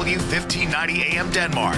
W1590 AM Denmark,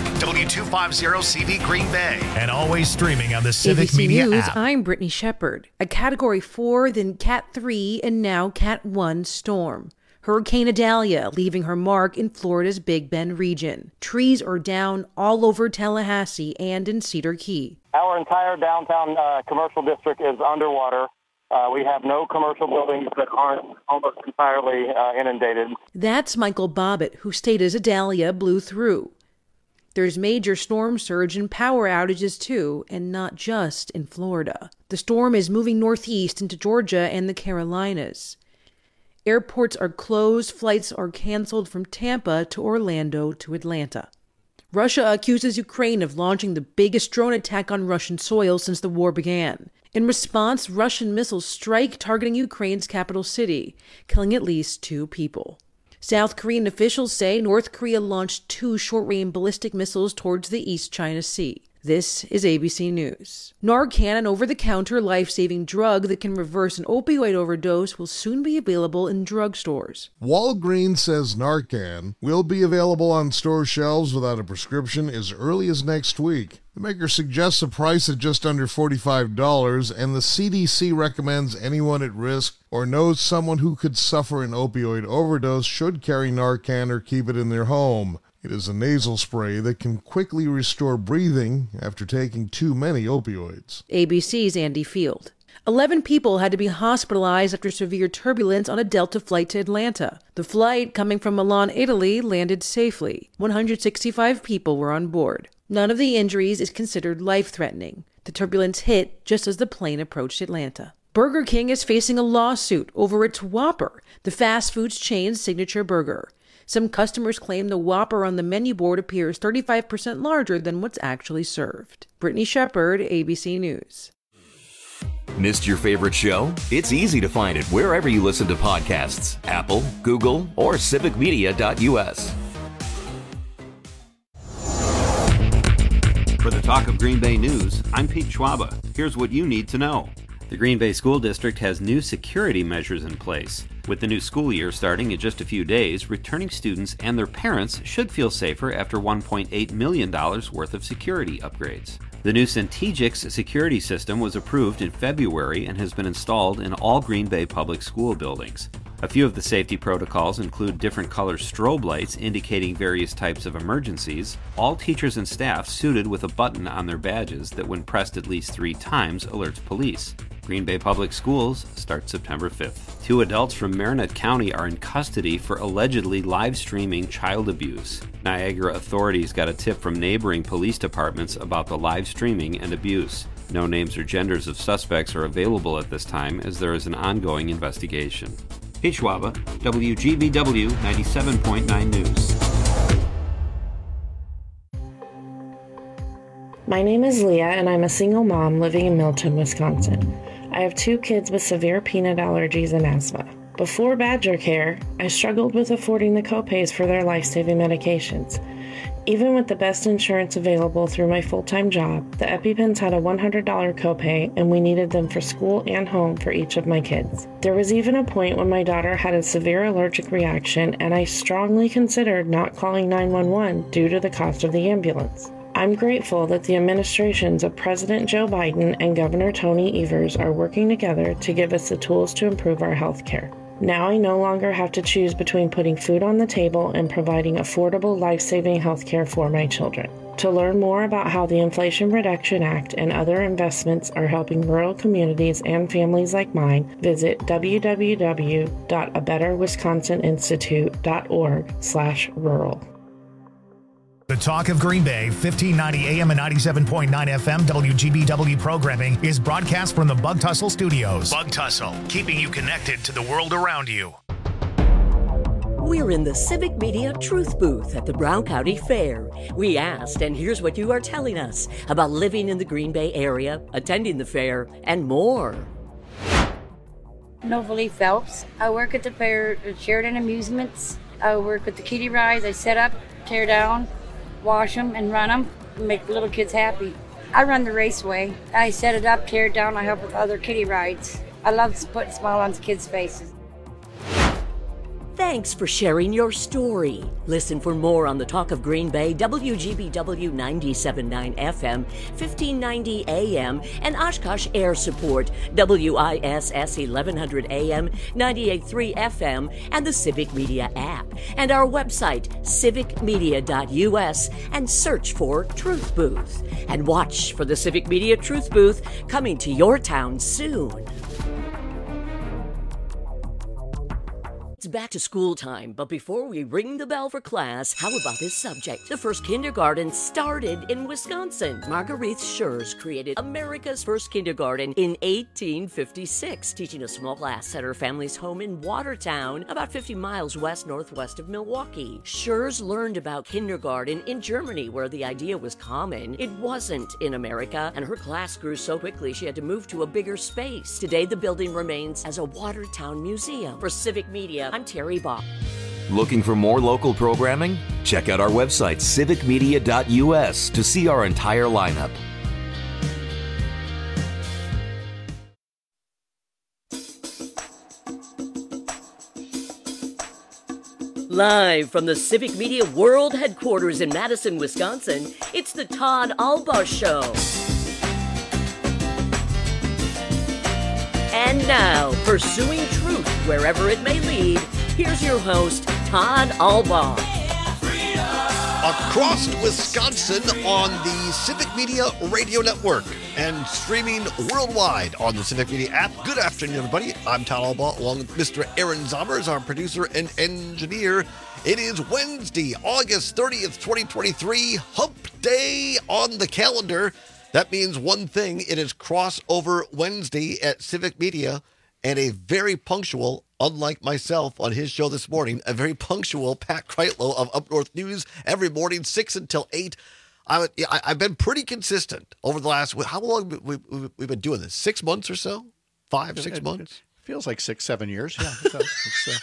W250CV Green Bay, and always streaming on the Civic ABC Media News, app. I'm Brittany Shepard. A Category 4, then Cat 3, and now Cat 1 storm. Hurricane Idalia leaving her mark in Florida's Big Bend region. Trees are down all over Tallahassee and in Cedar Key. Our entire downtown commercial district is underwater. We have no commercial buildings that aren't almost entirely inundated. That's Michael Bobbitt, who stayed as Idalia blew through. There's major storm surge and power outages too, and not just in Florida. The storm is moving northeast into Georgia and the Carolinas. Airports are closed, flights are canceled from Tampa to Orlando to Atlanta. Russia accuses Ukraine of launching the biggest drone attack on Russian soil since the war began. In response, Russian missiles strike targeting Ukraine's capital city, killing at least 2 people. South Korean officials say North Korea launched 2 short-range ballistic missiles towards the East China Sea. This is ABC News. Narcan, an over-the-counter life-saving drug that can reverse an opioid overdose, will soon be available in drugstores. Walgreens says Narcan will be available on store shelves without a prescription as early as next week. The maker suggests a price at just under $45, and the CDC recommends anyone at risk or knows someone who could suffer an opioid overdose should carry Narcan or keep it in their home. It is a nasal spray that can quickly restore breathing after taking too many opioids. ABC's Andy Field. 11 people had to be hospitalized after severe turbulence on a Delta flight to Atlanta. The flight, coming from Milan, Italy, landed safely. 165 people were on board. None of the injuries is considered life-threatening. The turbulence hit just as the plane approached Atlanta. Burger King is facing a lawsuit over its Whopper, the fast food chain's signature burger. Some customers claim the Whopper on the menu board appears 35% larger than what's actually served. Brittany Shepard, ABC News. Missed your favorite show? It's easy to find it wherever you listen to podcasts. Apple, Google, or civicmedia.us. For the Talk of Green Bay News, I'm Pete Schwaba. Here's what you need to know. The Green Bay School District has new security measures in place. With the new school year starting in just a few days, returning students and their parents should feel safer after $1.8 million worth of security upgrades. The new Centegix security system was approved in February and has been installed in all Green Bay public school buildings. A few of the safety protocols include different color strobe lights indicating various types of emergencies, all teachers and staff suited with a button on their badges that when pressed at least 3 times alerts police. Green Bay Public Schools starts September 5th. 2 adults from Marinette County are in custody for allegedly live streaming child abuse. Niagara authorities got a tip from neighboring police departments about the live streaming and abuse. No names or genders of suspects are available at this time as there is an ongoing investigation. Pete Schwaba, WGBW 97.9 News. My name is Leah, and I'm a single mom living in Milton, Wisconsin. I have 2 kids with severe peanut allergies and asthma. Before Badger Care, I struggled with affording the copays for their life-saving medications. Even with the best insurance available through my full-time job, the EpiPens had a $100 copay, and we needed them for school and home for each of my kids. There was even a point when my daughter had a severe allergic reaction, and I strongly considered not calling 911 due to the cost of the ambulance. I'm grateful that the administrations of President Joe Biden and Governor Tony Evers are working together to give us the tools to improve our health care. Now I no longer have to choose between putting food on the table and providing affordable, life-saving health care for my children. To learn more about how the Inflation Reduction Act and other investments are helping rural communities and families like mine, visit www.abetterwisconsininstitute.org/rural. The Talk of Green Bay, 1590 AM and 97.9 FM WGBW programming is broadcast from the Bug Tussle Studios. Bug Tussle, keeping you connected to the world around you. We're in the Civic Media Truth Booth at the Brown County Fair. We asked, and here's what you are telling us about living in the Green Bay area, attending the fair, and more. Novalee Phelps. I work at the fair at Sheridan Amusements. I work with the kiddie rides. I set up, tear down, wash them, and run them, and make little kids happy. I run the raceway. I set it up, tear it down. I help with other kiddie rides. I love putting a smile on the kids' faces. Thanks for sharing your story. Listen for more on the Talk of Green Bay, WGBW 97.9 FM, 1590 AM, and Oshkosh Air Support, WISS 1100 AM, 98.3 FM, and the Civic Media app. And our website, civicmedia.us, and search for Truth Booth. And watch for the Civic Media Truth Booth coming to your town soon. It's back to school time, but before we ring the bell for class, how about this subject? The first kindergarten started in Wisconsin. Marguerite Schurz created America's first kindergarten in 1856, teaching a small class at her family's home in Watertown, about 50 miles west-northwest of Milwaukee. Schurz learned about kindergarten in Germany, where the idea was common. It wasn't in America, and her class grew so quickly she had to move to a bigger space. Today, the building remains as a Watertown museum. For Civic Media, I'm Terry Bob. Looking for more local programming? Check out our website, civicmedia.us, to see our entire lineup. Live from the Civic Media World Headquarters in Madison, Wisconsin, it's the Todd Albaugh Show. And now, pursuing truth wherever it may lead, here's your host, Todd Albaugh. Across Wisconsin on the Civic Media Radio Network and streaming worldwide on the Civic Media app. Good afternoon, everybody. I'm Todd Albaugh, along with Mr. Aaron Zommers, our producer and engineer. It is Wednesday, August 30th, 2023, Hump Day on the calendar. That means one thing. It is Crossover Wednesday at Civic Media, and a very punctual, unlike myself on his show this morning, a very punctual Pat Kreitlow of Up North News every morning, 6 until 8. I've been pretty consistent over the last, how long we've been doing this? 6 months or so? 6 months? It feels like 6, 7 years. Yeah, it does.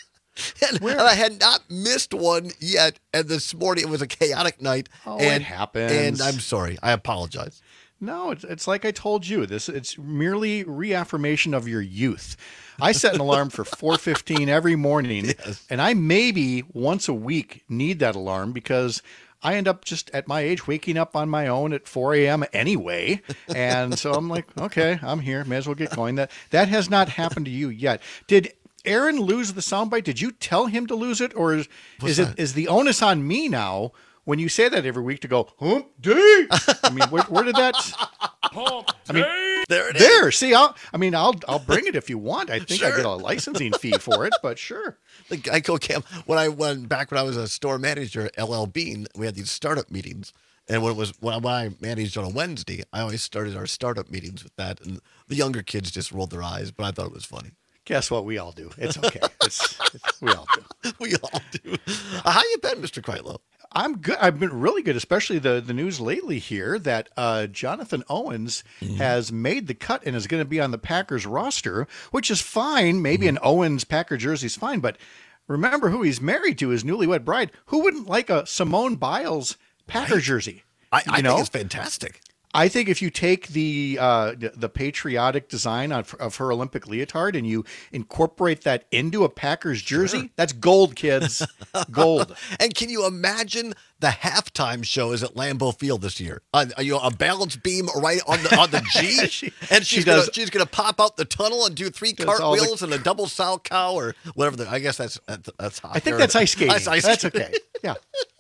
And I had not missed one yet, and this morning it was a chaotic night. Oh, and, it happens. And I'm sorry. I apologize. No, it's like I told you. It's merely reaffirmation of your youth. I set an alarm for 4:15 every morning, yes. And I maybe once a week need that alarm because I end up just at my age waking up on my own at 4 a.m. anyway. And so I'm like, okay, I'm here. May as well get going. That has not happened to you yet. Did Aaron lose the soundbite? Did you tell him to lose it? Or is the onus on me now when you say that every week to go, hump day? I mean, where did that? Hump day. There it is. There. See, I'll bring it if you want. I think sure. I get a licensing fee for it, but sure. The Geico Cam. When I was a store manager at LL Bean, we had these startup meetings. And when I managed on a Wednesday, I always started our startup meetings with that. And the younger kids just rolled their eyes, but I thought it was funny. Guess what? We all do. It's okay. We all do. We all do. How you been, Mr. Kreitlow? I'm good. I've been really good, especially the news lately here that Jonathan Owens has made the cut and is going to be on the Packers roster, which is fine. Maybe an Owens Packer jersey is fine, but remember who he's married to, his newlywed bride. Who wouldn't like a Simone Biles Packer jersey? I think it's fantastic. I think if you take the patriotic design of her Olympic leotard and you incorporate that into a Packers jersey, sure. That's gold, kids. Gold. And can you imagine the halftime show is at Lambeau Field this year? A balance beam right on the G, and she's gonna pop out the tunnel and do 3 cartwheels and a double sow cow or whatever. I guess that's I think that's ice skating. That's okay. Yeah.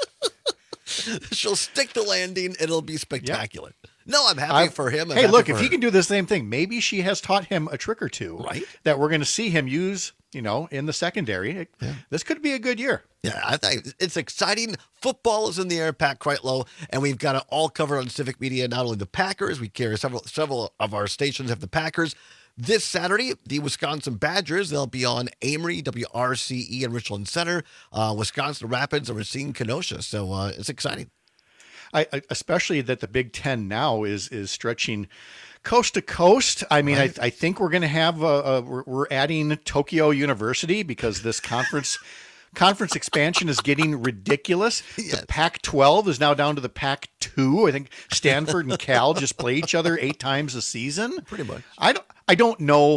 She'll stick the landing and it'll be spectacular. Yep. No, I'm happy for him. Hey, look, if he can do the same thing, maybe she has taught him a trick or two, right? That we're going to see him use, in the secondary. Yeah. This could be a good year. Yeah, I think it's exciting. Football is in the air, Pat Kreitlow, and we've got it all covered on Civic Media. Not only the Packers, we carry several of our stations have the Packers. This Saturday, the Wisconsin Badgers, they'll be on Amory, WRCE, and Richland Center. Wisconsin Rapids and Racine Kenosha. So it's exciting. Especially that the Big Ten now is stretching coast to coast. I mean, right. I think we're going to have we're adding Tokyo University because this conference expansion is getting ridiculous. Yes. The Pac-12 is now down to the Pac-2. I think Stanford and Cal just play each other 8 times a season. Pretty much. I don't know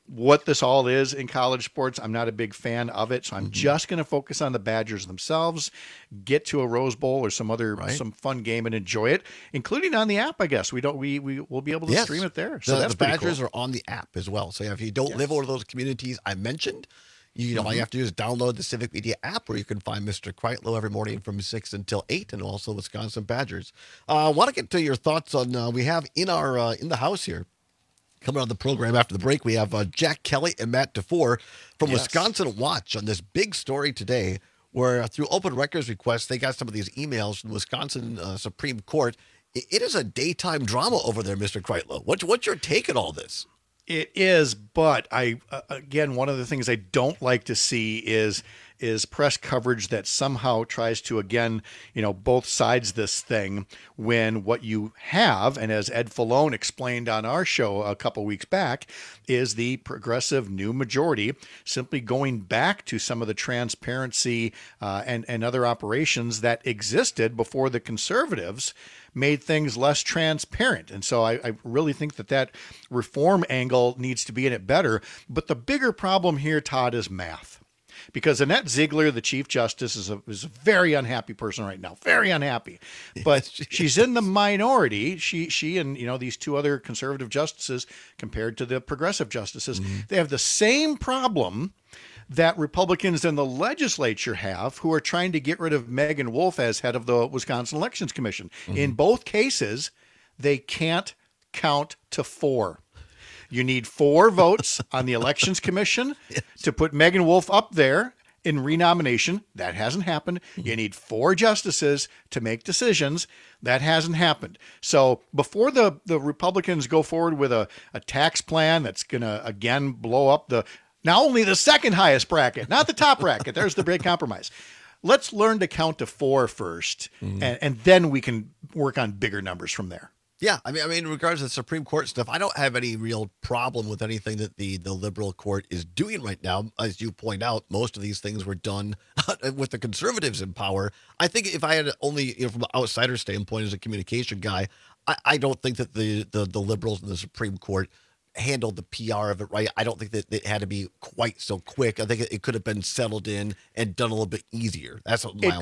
what this all is in college sports. I'm not a big fan of it, so I'm just going to focus on the Badgers themselves, get to a Rose Bowl or some fun game and enjoy it, including on the app, I guess. We will be able to stream it there. So that's the Badgers cool. are on the app as well. So if you don't live over those communities I mentioned, all you have to do is download the Civic Media app, where you can find Mr. Kreitlow every morning from 6 until 8, and also Wisconsin Badgers. I want to get to your thoughts on, we have in the house here, coming on the program after the break, we have Jack Kelly and Matt DeFore from Wisconsin Watch on this big story today, where through open records requests, they got some of these emails from the Wisconsin Supreme Court. It is a daytime drama over there, Mr. Kreitlow. What's your take on all this? It is, but again, one of the things I don't like to see is press coverage that somehow tries to, again, both sides this thing, when what you have, and as Ed Falone explained on our show a couple weeks back, is the progressive new majority simply going back to some of the transparency and other operations that existed before the conservatives made things less transparent. And so I really think that reform angle needs to be in it better. But the bigger problem here, Todd, is math. Because Annette Ziegler, the Chief Justice, is a very unhappy person right now. Very unhappy. But she's in the minority. She and these two other conservative justices, compared to the progressive justices, they have the same problem that Republicans in the legislature have, who are trying to get rid of Megan Wolf as head of the Wisconsin Elections Commission. In both cases, they can't count to 4. You need 4 votes on the Elections Commission to put Megan Wolf up there in renomination. That hasn't happened. You need 4 justices to make decisions. That hasn't happened. So before the Republicans go forward with a tax plan that's going to, again, blow up not only the second highest bracket, not the top bracket. There's the big compromise. Let's learn to count to 4 first, and then we can work on bigger numbers from there. Yeah, I mean, in regards to the Supreme Court stuff, I don't have any real problem with anything that the liberal court is doing right now. As you point out, most of these things were done with the conservatives in power. I think if I had only, from an outsider standpoint as a communication guy, I don't think that the liberals in the Supreme Court handled the PR of it right. I don't think that it had to be quite so quick. I think it could have been settled in and done a little bit easier. That's what my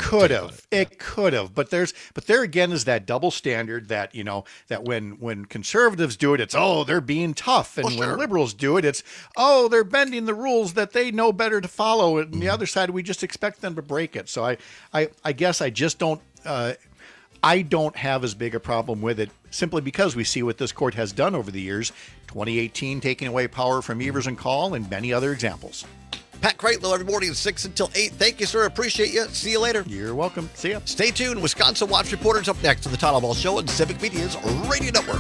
It could have. But there again is that double standard that, that when conservatives do it, it's, they're being tough. And when liberals do it, it's, they're bending the rules that they know better to follow. And the other side, we just expect them to break it. So I guess I just don't, I don't have as big a problem with it, simply because we see what this court has done over the years. 2018 taking away power from Evers and Call, and many other examples. Pat Kreitlow every morning 6 until 8. Thank you, sir. Appreciate you. See you later. You're welcome. See ya. Stay tuned. Wisconsin Watch Reporters up next to the Todd Ball Show on Civic Media's Radio Network.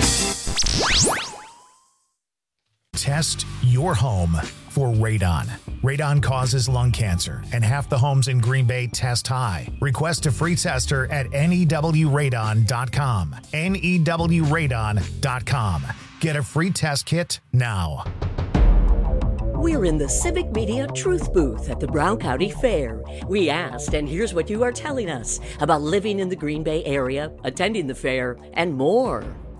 Test your home for radon. Radon causes lung cancer, and half the homes in Green Bay test high. Request a free tester at newradon.com. newradon.com. Get a free test kit now. We're in the Civic Media Truth Booth at the Brown County Fair. We asked, and here's what you are telling us about living in the Green Bay area, attending the fair, and more.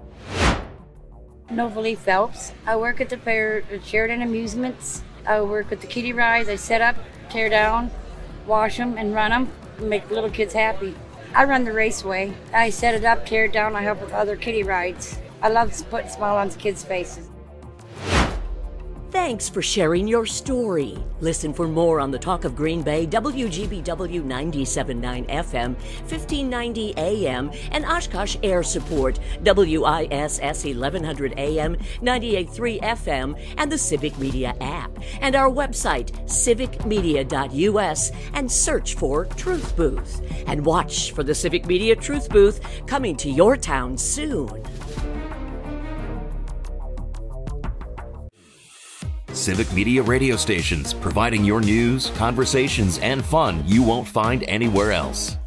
Novalee Phelps. I work at the fair at Sheridan Amusements. I work with the kiddie rides. I set up, tear down, wash them, and run them, and make little kids happy. I run the raceway. I set it up, tear it down. I help with other kiddie rides. I love putting a smile on kids' faces. Thanks for sharing your story. Listen for more on the Talk of Green Bay, WGBW 97.9 FM, 1590 AM, and Oshkosh Air Support, WISS 1100 AM, 98.3 FM, and the Civic Media app, and our website, civicmedia.us, and search for Truth Booth. And watch for the Civic Media Truth Booth coming to your town soon. Civic Media radio stations, providing your news, conversations, and fun you won't find anywhere else.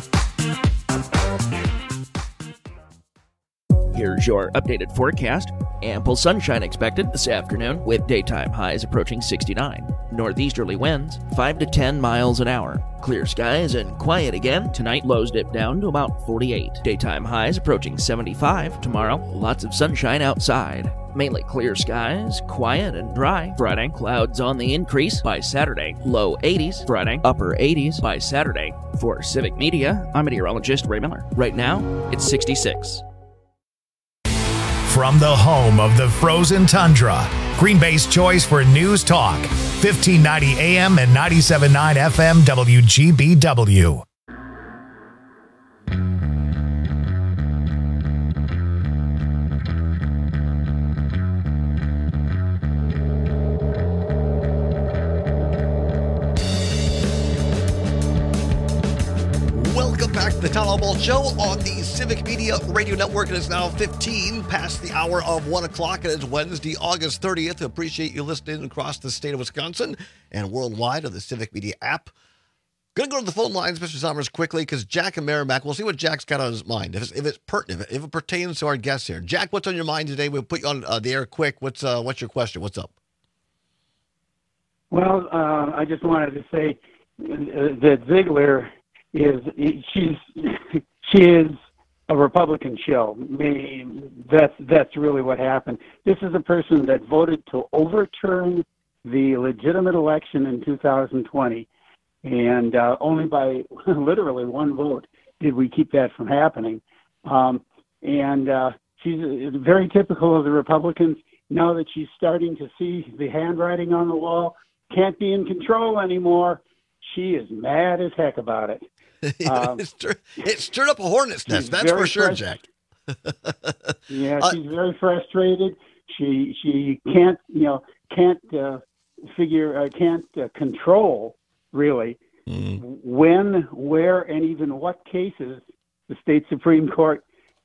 Here's your updated forecast. Ample sunshine expected this afternoon, with daytime highs approaching 69. Northeasterly winds 5 to 10 miles an hour. Clear skies and quiet again. Tonight, lows dip down to about 48. Daytime highs approaching 75. Tomorrow, lots of sunshine outside. Mainly clear skies, quiet and dry. Friday, clouds on the increase by Saturday. Low 80s Friday, upper 80s by Saturday. For Civic Media, I'm meteorologist Ray Miller. Right now, it's 66. From the home of the frozen tundra, Green Bay's choice for news talk, 1590 AM and 97.9 FM WGBW. Welcome back to the Town Hall Ball Show on the Civic Media Radio Network. It is now 15 past the hour of 1 o'clock. It is Wednesday, August 30th. Appreciate you listening across the state of Wisconsin and worldwide on the Civic Media app. Going to go to the phone lines, Mr. Somers, quickly, because Jack and Merrimack, we'll see what Jack's got on his mind. If it's pertinent, if it pertains to our guests here. Jack, what's on your mind today? We'll put you on the air quick. What's your question? What's up? Well, I just wanted to say that Ziegler she is a Republican shill. That's really what happened. This is a person that voted to overturn the legitimate election in 2020, and only by literally one vote did we keep that from happening. She's very typical of the Republicans. Now that she's starting to see the handwriting on the wall, can't be in control anymore, she is mad as heck about it. It stirred up a hornet's nest, that's for sure, Jack. Yeah, she's very frustrated. She can't control really when, where, and even what cases the state Supreme Court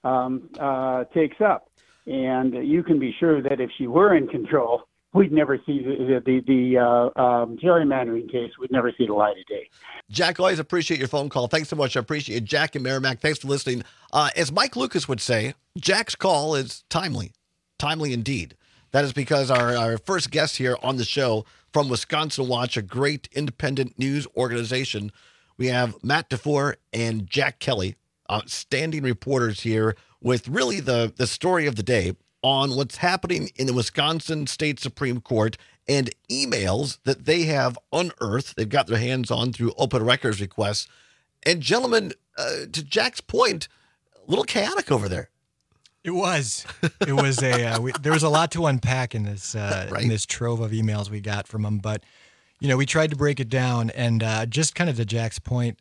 takes up. And you can be sure that if she were in control, we'd never see the gerrymandering case. We'd never see the light of day. Jack, always appreciate your phone call. Thanks so much. I appreciate it. Jack and Merrimack, thanks for listening. As Mike Lucas would say, Jack's call is timely indeed. That is because our first guest here on the show from Wisconsin Watch, a great independent news organization. We have Matt DeFore and Jack Kelly, outstanding reporters here with really the story of the day on what's happening in the Wisconsin State Supreme Court and emails that they have unearthed. They've got their hands on through open records requests. And gentlemen, to Jack's point, a little chaotic over there. It was there was a lot to unpack in this in this trove of emails we got from them. But, we tried to break it down, and just kind of to Jack's point,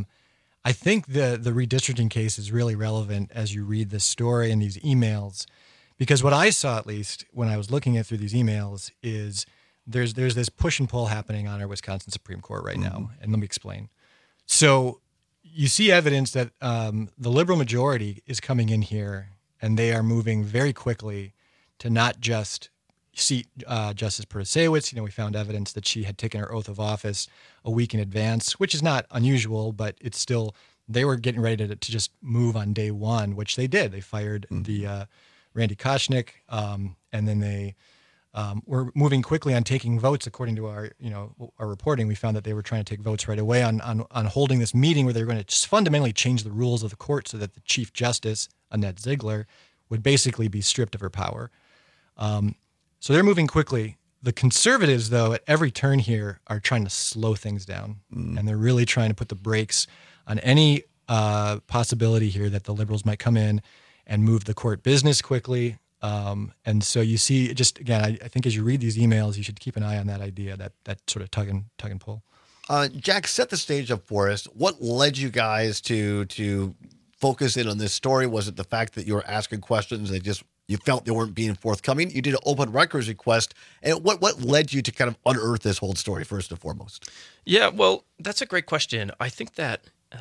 I think the redistricting case is really relevant as you read this story and these emails. Because what I saw, at least, when I was looking through these emails, is there's this push and pull happening on our Wisconsin Supreme Court right now. And let me explain. So you see evidence that the liberal majority is coming in here, and they are moving very quickly to not just seat Justice Protasiewicz. We found evidence that she had taken her oath of office a week in advance, which is not unusual, but it's still, they were getting ready to just move on day one, which they did. They fired the Randy Koschnick, and then they were moving quickly on taking votes. According to our reporting, we found that they were trying to take votes right away on holding this meeting where they were going to just fundamentally change the rules of the court so that the Chief Justice, Annette Ziegler, would basically be stripped of her power. So they're moving quickly. The conservatives, though, at every turn here are trying to slow things down, and they're really trying to put the brakes on any possibility here that the liberals might come in and move the court business quickly. And so you see, just again, I think as you read these emails, you should keep an eye on that idea, that sort of tug and pull. Jack, set the stage up for us. What led you guys to focus in on this story? Was it the fact that you were asking questions and you felt they weren't being forthcoming? You did an open records request. And what led you to kind of unearth this whole story first and foremost? Yeah, well, that's a great question. I think that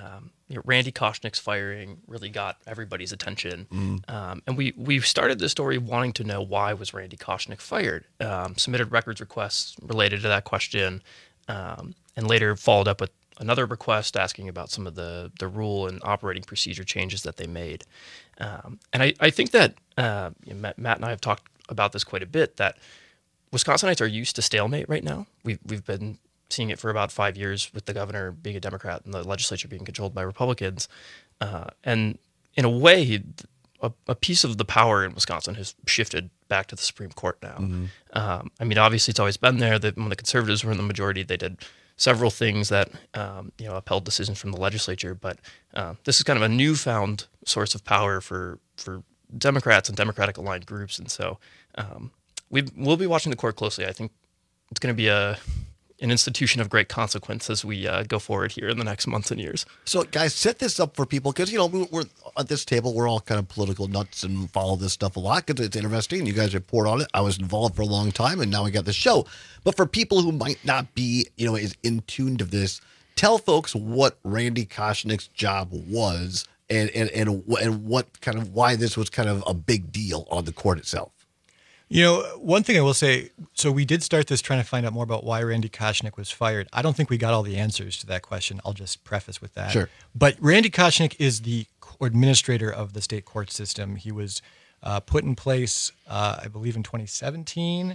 Randy Koschnick's firing really got everybody's attention. And we started this story wanting to know why was Randy Koschnick fired. Submitted records requests related to that question, and later followed up with another request asking about some of the rule and operating procedure changes that they made. And I think that Matt and I have talked about this quite a bit, that Wisconsinites are used to stalemate right now. We've been seeing it for about 5 years with the governor being a Democrat and the legislature being controlled by Republicans. And in a way, a piece of the power in Wisconsin has shifted back to the Supreme Court now. Mm-hmm. I mean, obviously, it's always been there that when the conservatives were in the majority, they did several things that upheld decisions from the legislature. But this is kind of a newfound source of power for Democrats and Democratic-aligned groups. And so we'll be watching the court closely. I think it's going to be an institution of great consequence as we go forward here in the next months and years. So, guys, set this up for people because, we're at this table, we're all kind of political nuts and follow this stuff a lot because it's interesting. You guys report on it. I was involved for a long time, and now we got the show. But for people who might not be, as in tune to this, tell folks what Randy Koschnick's job was and what kind of why this was kind of a big deal on the court itself. One thing I will say, so we did start this trying to find out more about why Randy Koschnick was fired. I don't think we got all the answers to that question. I'll just preface with that. Sure. But Randy Koschnick is the administrator of the state court system. He was put in place, I believe, in 2017.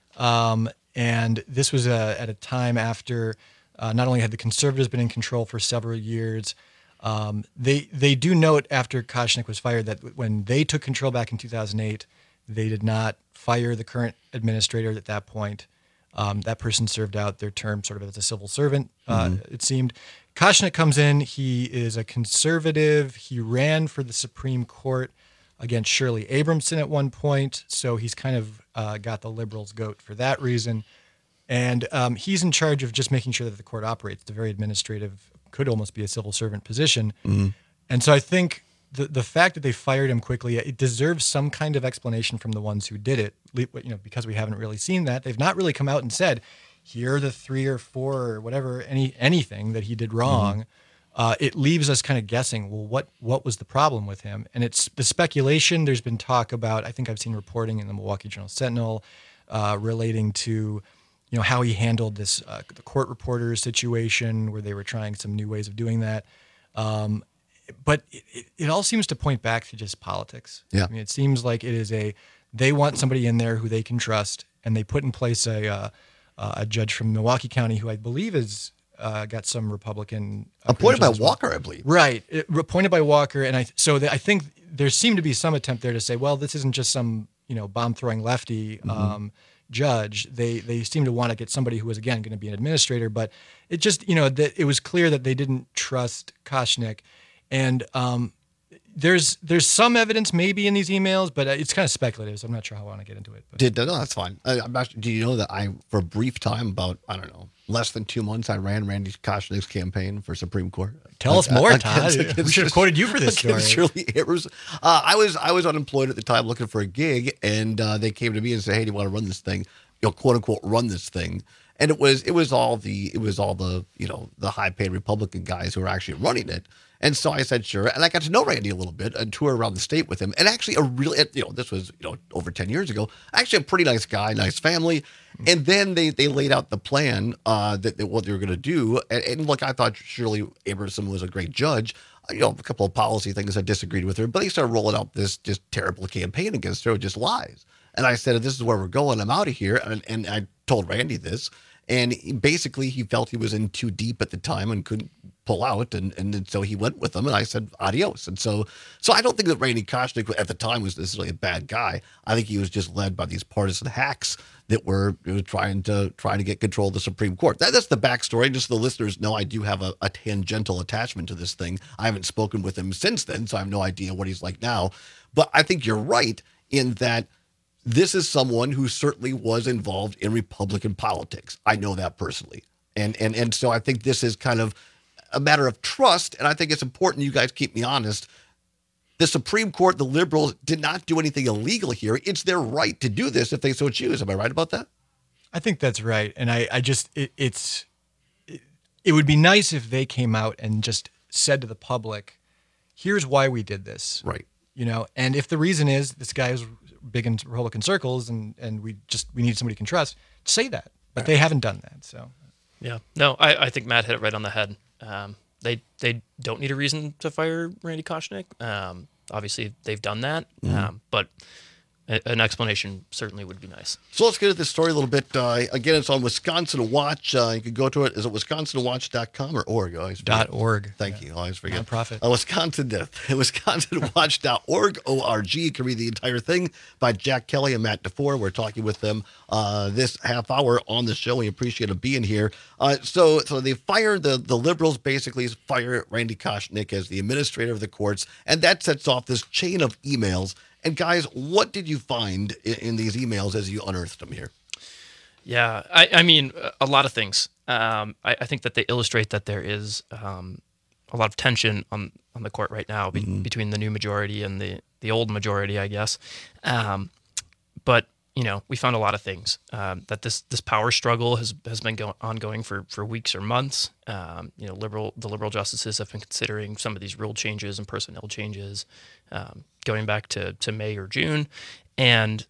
And this was at a time after not only had the conservatives been in control for several years, they do note after Koschnick was fired that when they took control back in 2008, they did not fire the current administrator at that point. That person served out their term sort of as a civil servant, it seemed. Koschnick comes in. He is a conservative. He ran for the Supreme Court against Shirley Abramson at one point, so he's kind of got the liberals' goat for that reason. And he's in charge of just making sure that the court operates. It's a very administrative, could almost be a civil servant position. Mm-hmm. And so I think the fact that they fired him quickly, it deserves some kind of explanation from the ones who did it. Because we haven't really seen that. They've not really come out and said, here are the 3 or 4 or whatever, anything that he did wrong. It leaves us kind of guessing, well, what was the problem with him? And it's the speculation. There's been talk about, I think I've seen reporting in the Milwaukee Journal-Sentinel relating to, how he handled this the court reporters situation where they were trying some new ways of doing that. But it all seems to point back to just politics. Yeah. I mean, it seems like it is they want somebody in there who they can trust, and they put in place a judge from Milwaukee County who I believe is got some Republican appointed by Walker, I believe. Right, appointed by Walker, and I think there seemed to be some attempt there to say, well, this isn't just some bomb throwing lefty judge. They seem to want to get somebody who is again going to be an administrator, but it just that it was clear that they didn't trust Koschnick. And there's some evidence maybe in these emails, but it's kind of speculative, so I'm not sure how I want to get into it. But. No, that's fine. Do you know that for a brief time, about, less than 2 months, I ran Randy Koschnick's campaign for Supreme Court? Tell us more, Todd. We should have quoted you for this story. Shirley Abrams. I was unemployed at the time looking for a gig, and they came to me and said, hey, do you want to run this thing? Quote unquote, run this thing. And it was all the the high paid Republican guys who were actually running it. And so I said, sure. And I got to know Randy a little bit and tour around the state with him. And actually this was, over 10 years ago, actually a pretty nice guy, nice family. And then they laid out the plan that what they were going to do. And look, I thought Shirley Abramson was a great judge. A couple of policy things I disagreed with her, but they started rolling out this just terrible campaign against her with just lies. And I said, this is where we're going. I'm out of here. And I told Randy this. And basically, he felt he was in too deep at the time and couldn't pull out, and so he went with them. And I said, adios. And so I don't think that Randy Koschnick at the time was necessarily a bad guy. I think he was just led by these partisan hacks that were trying to get control of the Supreme Court. That's the backstory. Just so the listeners know, I do have a tangential attachment to this thing. I haven't spoken with him since then, so I have no idea what he's like now. But I think you're right in that this is someone who certainly was involved in Republican politics. I know that personally. And so I think this is kind of a matter of trust, and I think it's important you guys keep me honest. The Supreme Court, the liberals, did not do anything illegal here. It's their right to do this if they so choose. Am I right about that? I think that's right. And it would be nice if they came out and just said to the public, here's why we did this. Right. And if the reason is this guy is big in Republican circles and we need somebody you can trust, say that. But they haven't done that. So, yeah, no, I think Matt hit it right on the head. They don't need a reason to fire Randy Koschnick. Obviously, they've done that. But an explanation certainly would be nice. So let's get at this story a little bit. Again, it's on Wisconsin Watch. You can go to it. Is it wisconsinwatch.com or org? .org. Thank you. I always forget. Nonprofit. wisconsinwatch.org, O-R-G. You can read the entire thing by Jack Kelly and Matt DeFore. We're talking with them this half hour on the show. We appreciate them being here. So they fired the Liberals, basically fire Randy Koschnick as the administrator of the courts, and that sets off this chain of emails. And guys, what did you find in these emails as you unearthed them here? Yeah, I mean, a lot of things. I think that they illustrate that there is a lot of tension on the court right now between the new majority and the old majority, I guess. But we found a lot of things. That this power struggle has been ongoing for weeks or months. The liberal justices have been considering some of these rule changes and personnel changes going back to May or June, and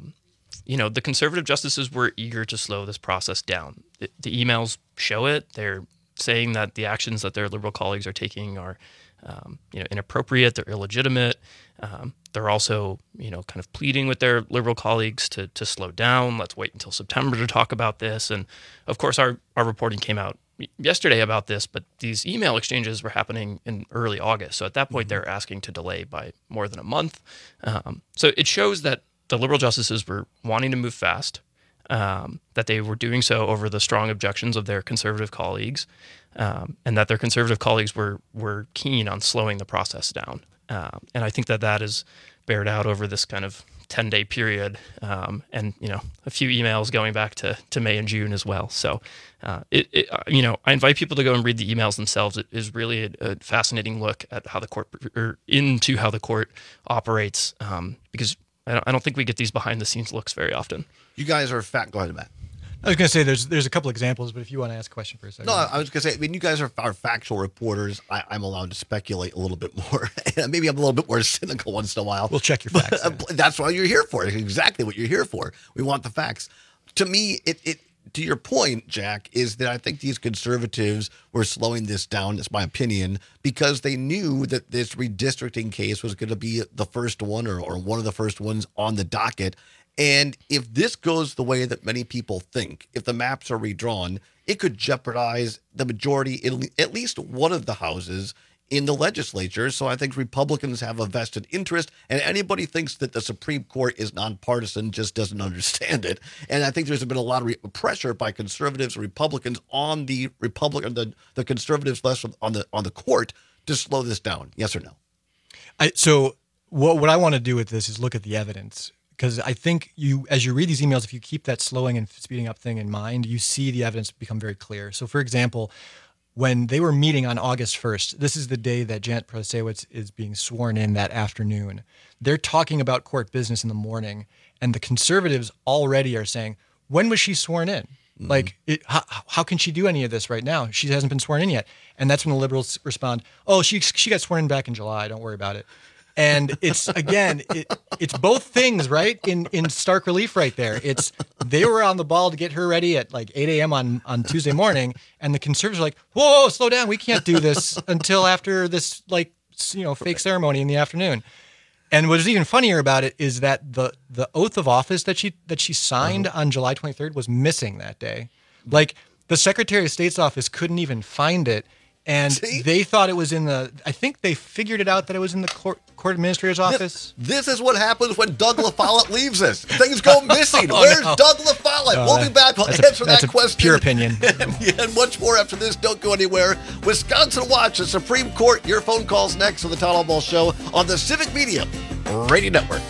the conservative justices were eager to slow this process down. The emails show it. They're saying that the actions that their liberal colleagues are taking are inappropriate. They're illegitimate. They're also, kind of pleading with their liberal colleagues to slow down. Let's wait until September to talk about this. And of course, our reporting came out yesterday about this, but these email exchanges were happening in early August. So at that point, they're asking to delay by more than a month. So it shows that the liberal justices were wanting to move fast, that they were doing so over the strong objections of their conservative colleagues, and that their conservative colleagues were keen on slowing the process down. And I think that is bared out over this kind of 10-day period, and a few emails going back to May and June as well. So, I invite people to go and read the emails themselves. It is really a fascinating look at how the court into how the court operates, because I don't think we get these behind the scenes looks very often. You guys are go ahead, Matt. I was going to say there's a couple examples, but if you want to ask a question for a second. No, I was going to say, you guys are factual reporters. I'm allowed to speculate a little bit more. And maybe I'm a little bit more cynical once in a while. We'll check your facts. That's why you're here for. It's exactly what you're here for. We want the facts. To me, it to your point, Jack, is that I think these conservatives were slowing this down, that's my opinion, because they knew that this redistricting case was going to be the first one or one of the first ones on the docket. And if this goes the way that many people think, if the maps are redrawn, it could jeopardize the majority, at least one of the houses in the legislature. So I think Republicans have a vested interest, and anybody thinks that the Supreme Court is nonpartisan just doesn't understand it. And I think there's been a lot of pressure by conservatives and Republicans on the the conservatives less on the court to slow this down. Yes or no? So what I want to do with this is look at the evidence. Because I think as you read these emails, if you keep that slowing and speeding up thing in mind, you see the evidence become very clear. So, for example, when they were meeting on August 1st, this is the day that Janet Protasiewicz is being sworn in that afternoon. They're talking about court business in the morning, and the conservatives already are saying, when was she sworn in? Mm-hmm. Like, how can she do any of this right now? She hasn't been sworn in yet. And that's when the liberals respond, oh, she got sworn in back in July. Don't worry about it. And it's, again, it's both things, right? In stark relief right there. It's they were on the ball to get her ready at like 8 a.m. on Tuesday morning, and the conservatives are like, whoa, slow down. We can't do this until after this fake ceremony in the afternoon. And what is even funnier about it is that the oath of office that she signed on July 23rd was missing that day. Like, the Secretary of State's office couldn't even find it. And they thought it was I think they figured it out that it was in the court administrator's office. This is what happens when Doug LaFollette leaves us. Things go missing. Where's Doug LaFollette? We'll be back. We'll answer that question. Pure opinion. And much more after this. Don't go anywhere. Wisconsin Watch, the Supreme Court. Your phone calls next on the Todd Ball Show on the Civic Media Radio Network.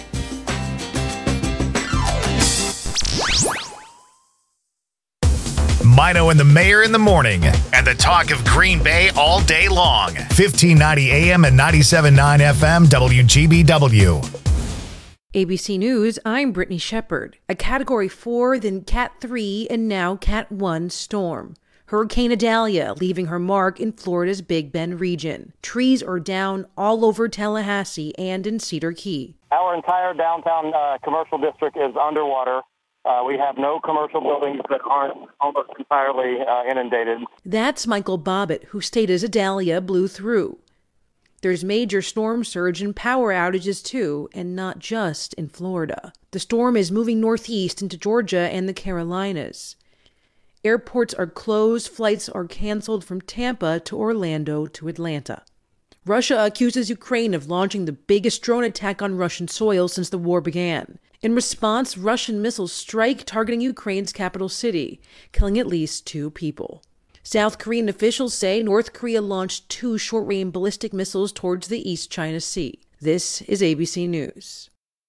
Mino and the Mayor in the morning, and the talk of Green Bay all day long. 1590 AM and 97.9 FM WGBW. ABC News, I'm Brittany Shepard. A Category 4, then Cat 3, and now Cat 1 storm. Hurricane Idalia leaving her mark in Florida's Big Bend region. Trees are down all over Tallahassee and in Cedar Key. Our entire downtown commercial district is underwater. We have no commercial buildings that aren't almost entirely inundated. That's Michael Bobbitt, whose state as Idalia blew through. There's major storm surge and power outages too, and not just in Florida. The storm is moving northeast into Georgia and the Carolinas. Airports are closed, flights are canceled from Tampa to Orlando to Atlanta. Russia accuses Ukraine of launching the biggest drone attack on Russian soil since the war began. In response, Russian missiles strike targeting Ukraine's capital city, killing at least 2 people. South Korean officials say North Korea launched 2 short-range ballistic missiles towards the East China Sea. This is ABC News.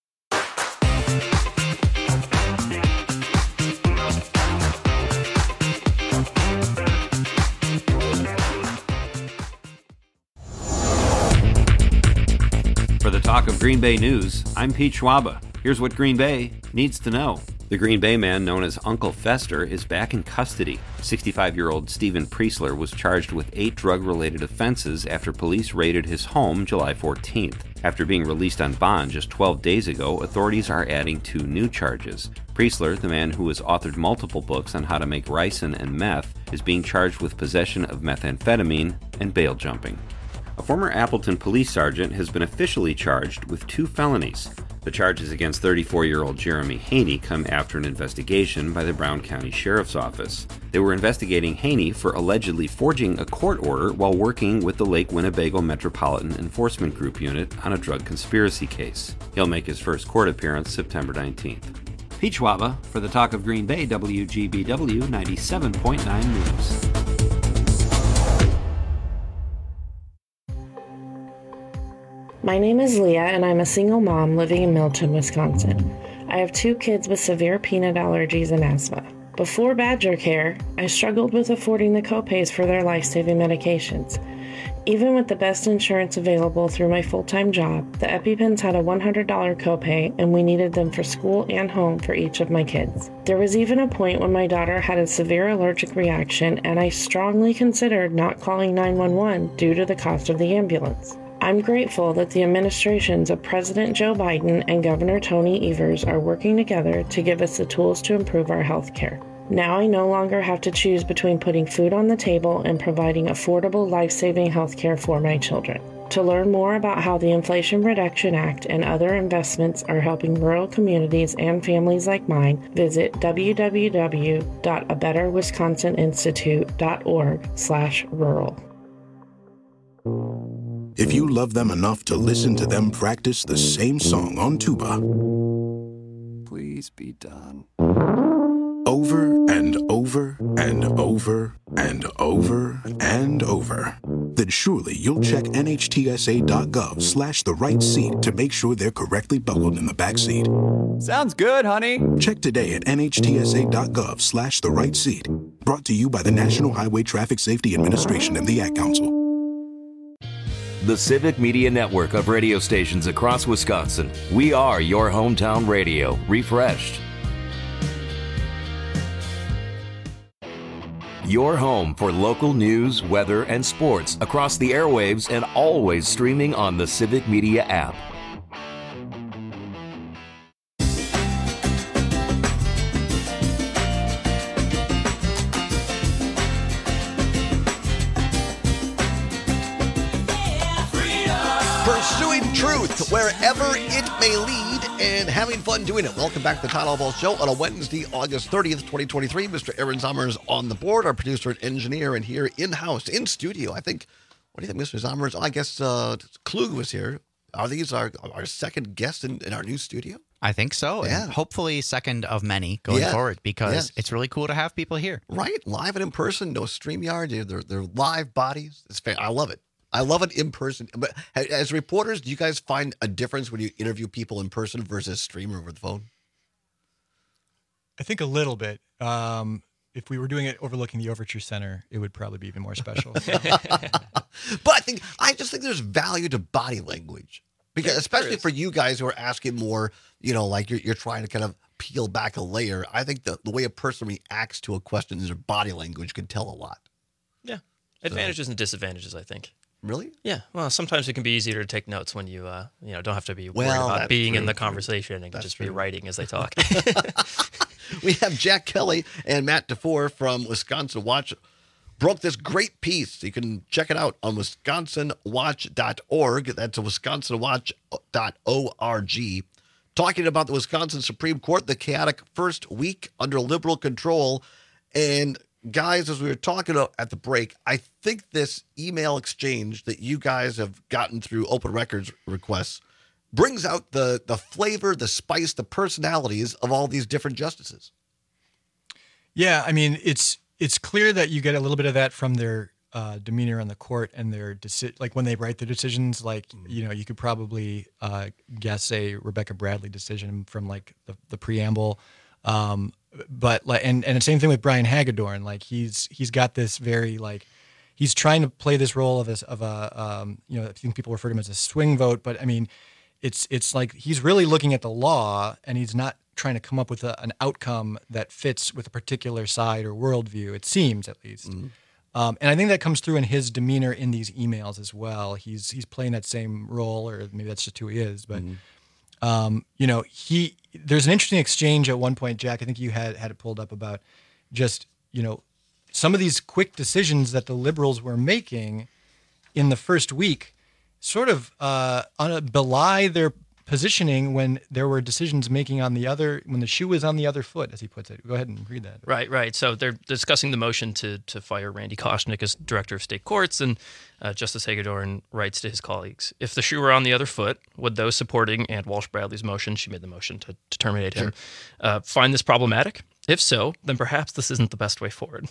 For the Talk of Green Bay News, I'm Pete Schwaba. Here's what Green Bay needs to know. The Green Bay man known as Uncle Fester is back in custody. 65-year-old Stephen Priestler was charged with 8 drug-related offenses after police raided his home July 14th. After being released on bond just 12 days ago, authorities are adding 2 new charges. Priestler, the man who has authored multiple books on how to make ricin and meth, is being charged with possession of methamphetamine and bail jumping. A former Appleton police sergeant has been officially charged with 2 felonies. The charges against 34-year-old Jeremy Haney come after an investigation by the Brown County Sheriff's Office. They were investigating Haney for allegedly forging a court order while working with the Lake Winnebago Metropolitan Enforcement Group unit on a drug conspiracy case. He'll make his first court appearance September 19th. Pete Schwaba for the Talk of Green Bay, WGBW 97.9 News. My name is Leah, and I'm a single mom living in Milton, Wisconsin. I have 2 kids with severe peanut allergies and asthma. Before Badger Care, I struggled with affording the copays for their life-saving medications. Even with the best insurance available through my full-time job, the EpiPens had a $100 copay, and we needed them for school and home for each of my kids. There was even a point when my daughter had a severe allergic reaction, and I strongly considered not calling 911 due to the cost of the ambulance. I'm grateful that the administrations of President Joe Biden and Governor Tony Evers are working together to give us the tools to improve our health care. Now I no longer have to choose between putting food on the table and providing affordable, life-saving health care for my children. To learn more about how the Inflation Reduction Act and other investments are helping rural communities and families like mine, visit www.abetterwisconsininstitute.org/rural. If you love them enough to listen to them practice the same song on tuba, please be done. Over and over and over and over and over, then surely you'll check NHTSA.gov/the right seat to make sure they're correctly buckled in the back seat. Sounds good, honey. Check today at NHTSA.gov/the right seat. Brought to you by the National Highway Traffic Safety Administration and the Ad Council. The Civic Media Network of radio stations across Wisconsin. We are your hometown radio, refreshed. Your home for local news, weather, and sports across the airwaves and always streaming on the Civic Media app. Pursuing truth wherever it may lead and having fun doing it. Welcome back to the Todd Allball Show on a Wednesday, August 30th, 2023. Mr. Aaron Zommers on the board, our producer and engineer, and here in-house, in studio. I think, what do you think, Mr. Zommers? I guess Klug was here. Are these our second guest in our new studio? I think so. Yeah. And hopefully second of many going forward, because it's really cool to have people here. Right. Live and in person. No StreamYard. They're live bodies. It's I love it. I love it in person. But as reporters, do you guys find a difference when you interview people in person versus stream or over the phone? I think a little bit. If we were doing it overlooking the Overture Center, it would probably be even more special. But I just think there's value to body language, because especially for you guys who are asking more, like you're trying to kind of peel back a layer. I think the way a person reacts to a question in their body language can tell a lot. Yeah. Advantages and disadvantages, I think. Really? Yeah. Well, sometimes it can be easier to take notes when you don't have to be worried about being in the conversation and can just be writing as they talk. We have Jack Kelly and Matt DeFore from Wisconsin Watch broke this great piece. You can check it out on wisconsinwatch.org. That's wisconsinwatch.org. Talking about the Wisconsin Supreme Court, the chaotic first week under liberal control. And guys, as we were talking at the break, I think this email exchange that you guys have gotten through open records requests brings out the flavor, the spice, the personalities of all these different justices. Yeah, I mean, it's clear that you get a little bit of that from their demeanor on the court and their like when they write the decisions. Like, you know, you could probably guess a Rebecca Bradley decision from like the preamble. But like, and the same thing with Brian Hagedorn. Like he's got this very like he's trying to play this role of a you know, I think people refer to him as a swing vote, but I mean, it's like he's really looking at the law and he's not trying to come up with an outcome that fits with a particular side or worldview. It seems, at least. Mm-hmm. And I think that comes through in his demeanor in these emails as well. He's playing that same role, or maybe that's just who he is. But you know, there's an interesting exchange at one point, Jack. I think you had it pulled up about just, you know, some of these quick decisions that the liberals were making in the first week, sort of belie their positioning when there were decisions making on the other, when the shoe was on the other foot, as he puts it. Go ahead and read that. Right. So they're discussing the motion to fire Randy Koschnick as director of state courts, and Justice Hagedorn writes to his colleagues, if the shoe were on the other foot, would those supporting Ann Walsh Bradley's motion, she made the motion to terminate him, find this problematic? If so, then perhaps this isn't the best way forward.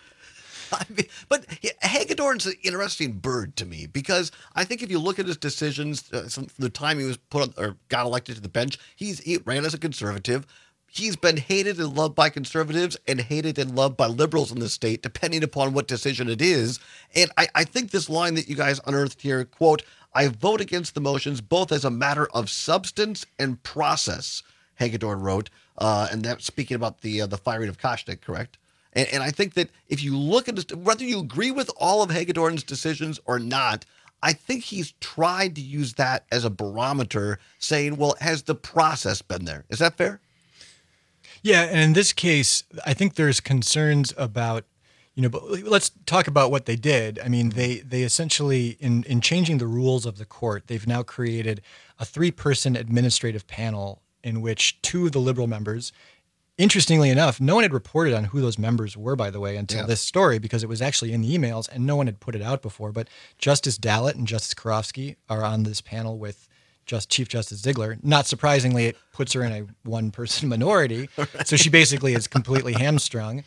I mean, but Hagedorn's an interesting bird to me, because I think if you look at his decisions from the time he was put on, or got elected to the bench, he ran as a conservative. He's been hated and loved by conservatives and hated and loved by liberals in the state, depending upon what decision it is. And I think this line that you guys unearthed here, quote, I vote against the motions both as a matter of substance and process, Hagedorn wrote. And that's speaking about the firing of Koschnick, correct? And I think that if you look at this, whether you agree with all of Hagedorn's decisions or not, I think he's tried to use that as a barometer, saying, well, has the process been there? Is that fair? Yeah, and in this case, I think there's concerns about, you know, but let's talk about what they did. I mean, they essentially, in changing the rules of the court, they've now created a 3-person administrative panel in which 2 of the liberal members, interestingly enough, no one had reported on who those members were, by the way, until this story, because it was actually in the emails and no one had put it out before. But Justice Dallett and Justice Karofsky are on this panel with Chief Justice Ziegler. Not surprisingly, it puts her in a 1-person minority. Right. So she basically is completely hamstrung.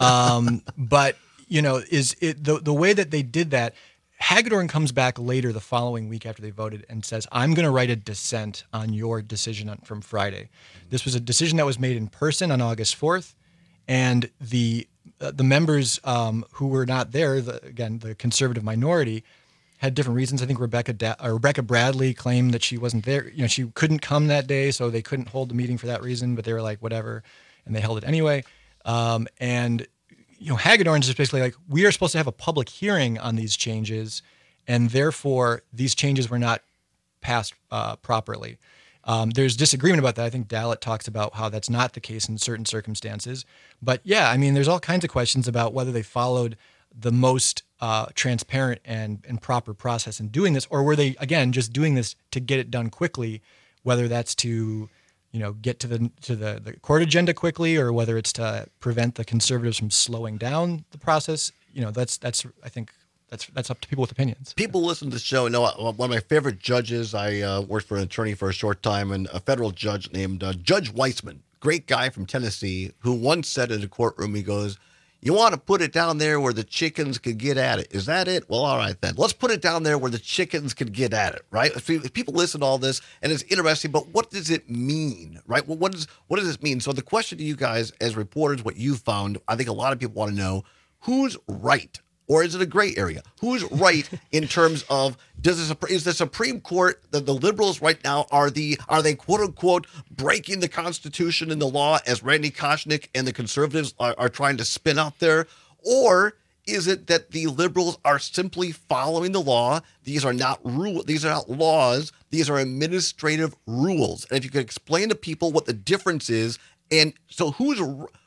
But, you know, the way that they did that, Hagedorn comes back later the following week after they voted and says, I'm going to write a dissent on your decision from Friday. This was a decision that was made in person on August 4th, and the members who were not there, the conservative minority, had different reasons. I think Rebecca Bradley claimed that she wasn't there. You know, she couldn't come that day, so they couldn't hold the meeting for that reason, but they were like, whatever, and they held it anyway. And you know, Hagedorn is just basically like, we are supposed to have a public hearing on these changes, and therefore these changes were not passed properly. There's disagreement about that. I think Dallett talks about how that's not the case in certain circumstances. But yeah, I mean, there's all kinds of questions about whether they followed the most transparent and proper process in doing this, or were they, again, just doing this to get it done quickly, whether that's to, you know, get to the court agenda quickly, or whether it's to prevent the conservatives from slowing down the process. You know, that's I think that's up to people with opinions. People listen to the show know one of my favorite judges. I worked for an attorney for a short time, and a federal judge named Judge Weissman, great guy from Tennessee, who once said in a courtroom, he goes, you want to put it down there where the chickens could get at it. Is that it? Well, all right then. Let's put it down there where the chickens could get at it, right? If people listen to all this, and it's interesting, but what does it mean, right? Well, what does this mean? So the question to you guys as reporters, what you found, I think a lot of people want to know, who's right? Or is it a gray area? Who's right in terms of is the Supreme Court, the liberals right now, are they quote unquote breaking the Constitution and the law as Randy Koschnick and the conservatives are trying to spin out there? Or is it that the liberals are simply following the law? These are not these are not laws. These are administrative rules. And if you could explain to people what the difference is, and so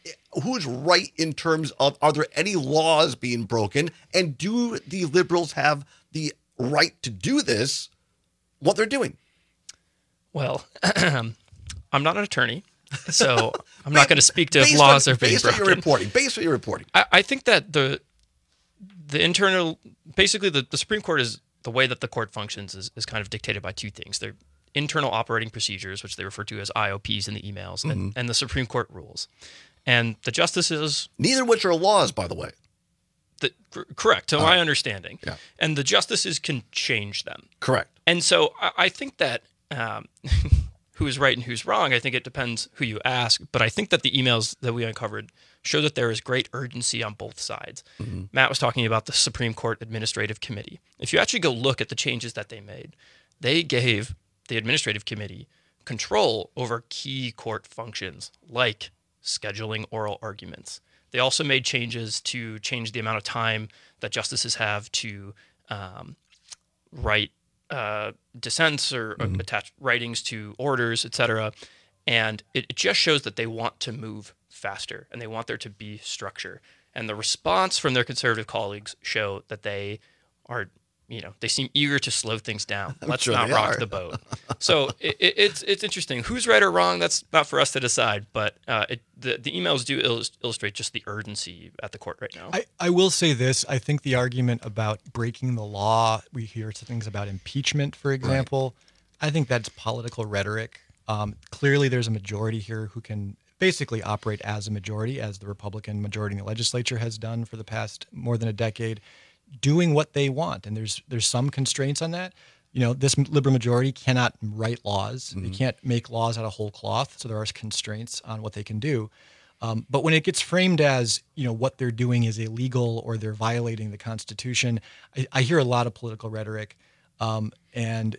who's right in terms of, are there any laws being broken? And do the liberals have the right to do this, what they're doing? Well, I'm not an attorney, so I'm not going to speak to if laws are being broken. Based on your reporting. I think that the internal, basically the Supreme Court is, the way that the court functions is kind of dictated by two things. They're internal operating procedures, which they refer to as IOPs in the emails, and the Supreme Court rules. And the justices... Neither of which are laws, by the way. Correct, to my understanding. Yeah. And the justices can change them. Correct. And so I think that who's right and who's wrong, I think it depends who you ask. But I think that the emails that we uncovered show that there is great urgency on both sides. Matt was talking about the Supreme Court Administrative Committee. If you actually go look at the changes that they made, they gave the Administrative Committee control over key court functions like scheduling oral arguments. They also made changes to change the amount of time that justices have to write dissents or attach writings to orders, etc. And it just shows that they want to move faster and they want there to be structure. And the response from their conservative colleagues show that they are, they seem eager to slow things down. Let's not rock the boat. So it's interesting. Who's right or wrong? That's not for us to decide. But the emails do illustrate just the urgency at the court right now. I will say this. I think the argument about breaking the law, we hear things about impeachment, for example. Right. I think that's political rhetoric. Clearly, there's a majority here who can basically operate as a majority, as the Republican majority in the legislature has done for the past more than a decade, doing what they want. And there's some constraints on that. This liberal majority cannot write laws. They can't make laws out of whole cloth. So there are constraints on what they can do. But when it gets framed as, what they're doing is illegal or they're violating the Constitution, I hear a lot of political rhetoric. And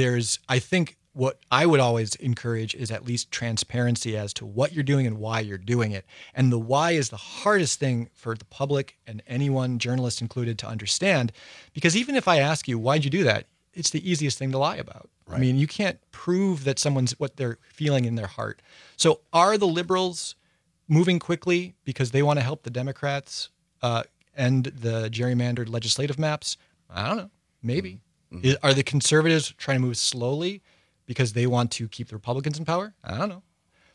I think what I would always encourage is at least transparency as to what you're doing and why you're doing it. And the why is the hardest thing for the public and anyone, journalists included, to understand. Because even if I ask you, why'd you do that? It's the easiest thing to lie about. Right. I mean, you can't prove that what they're feeling in their heart. So are the liberals moving quickly because they want to help the Democrats end the gerrymandered legislative maps? I don't know. Maybe. Are the conservatives trying to move slowly because they want to keep the Republicans in power? I don't know.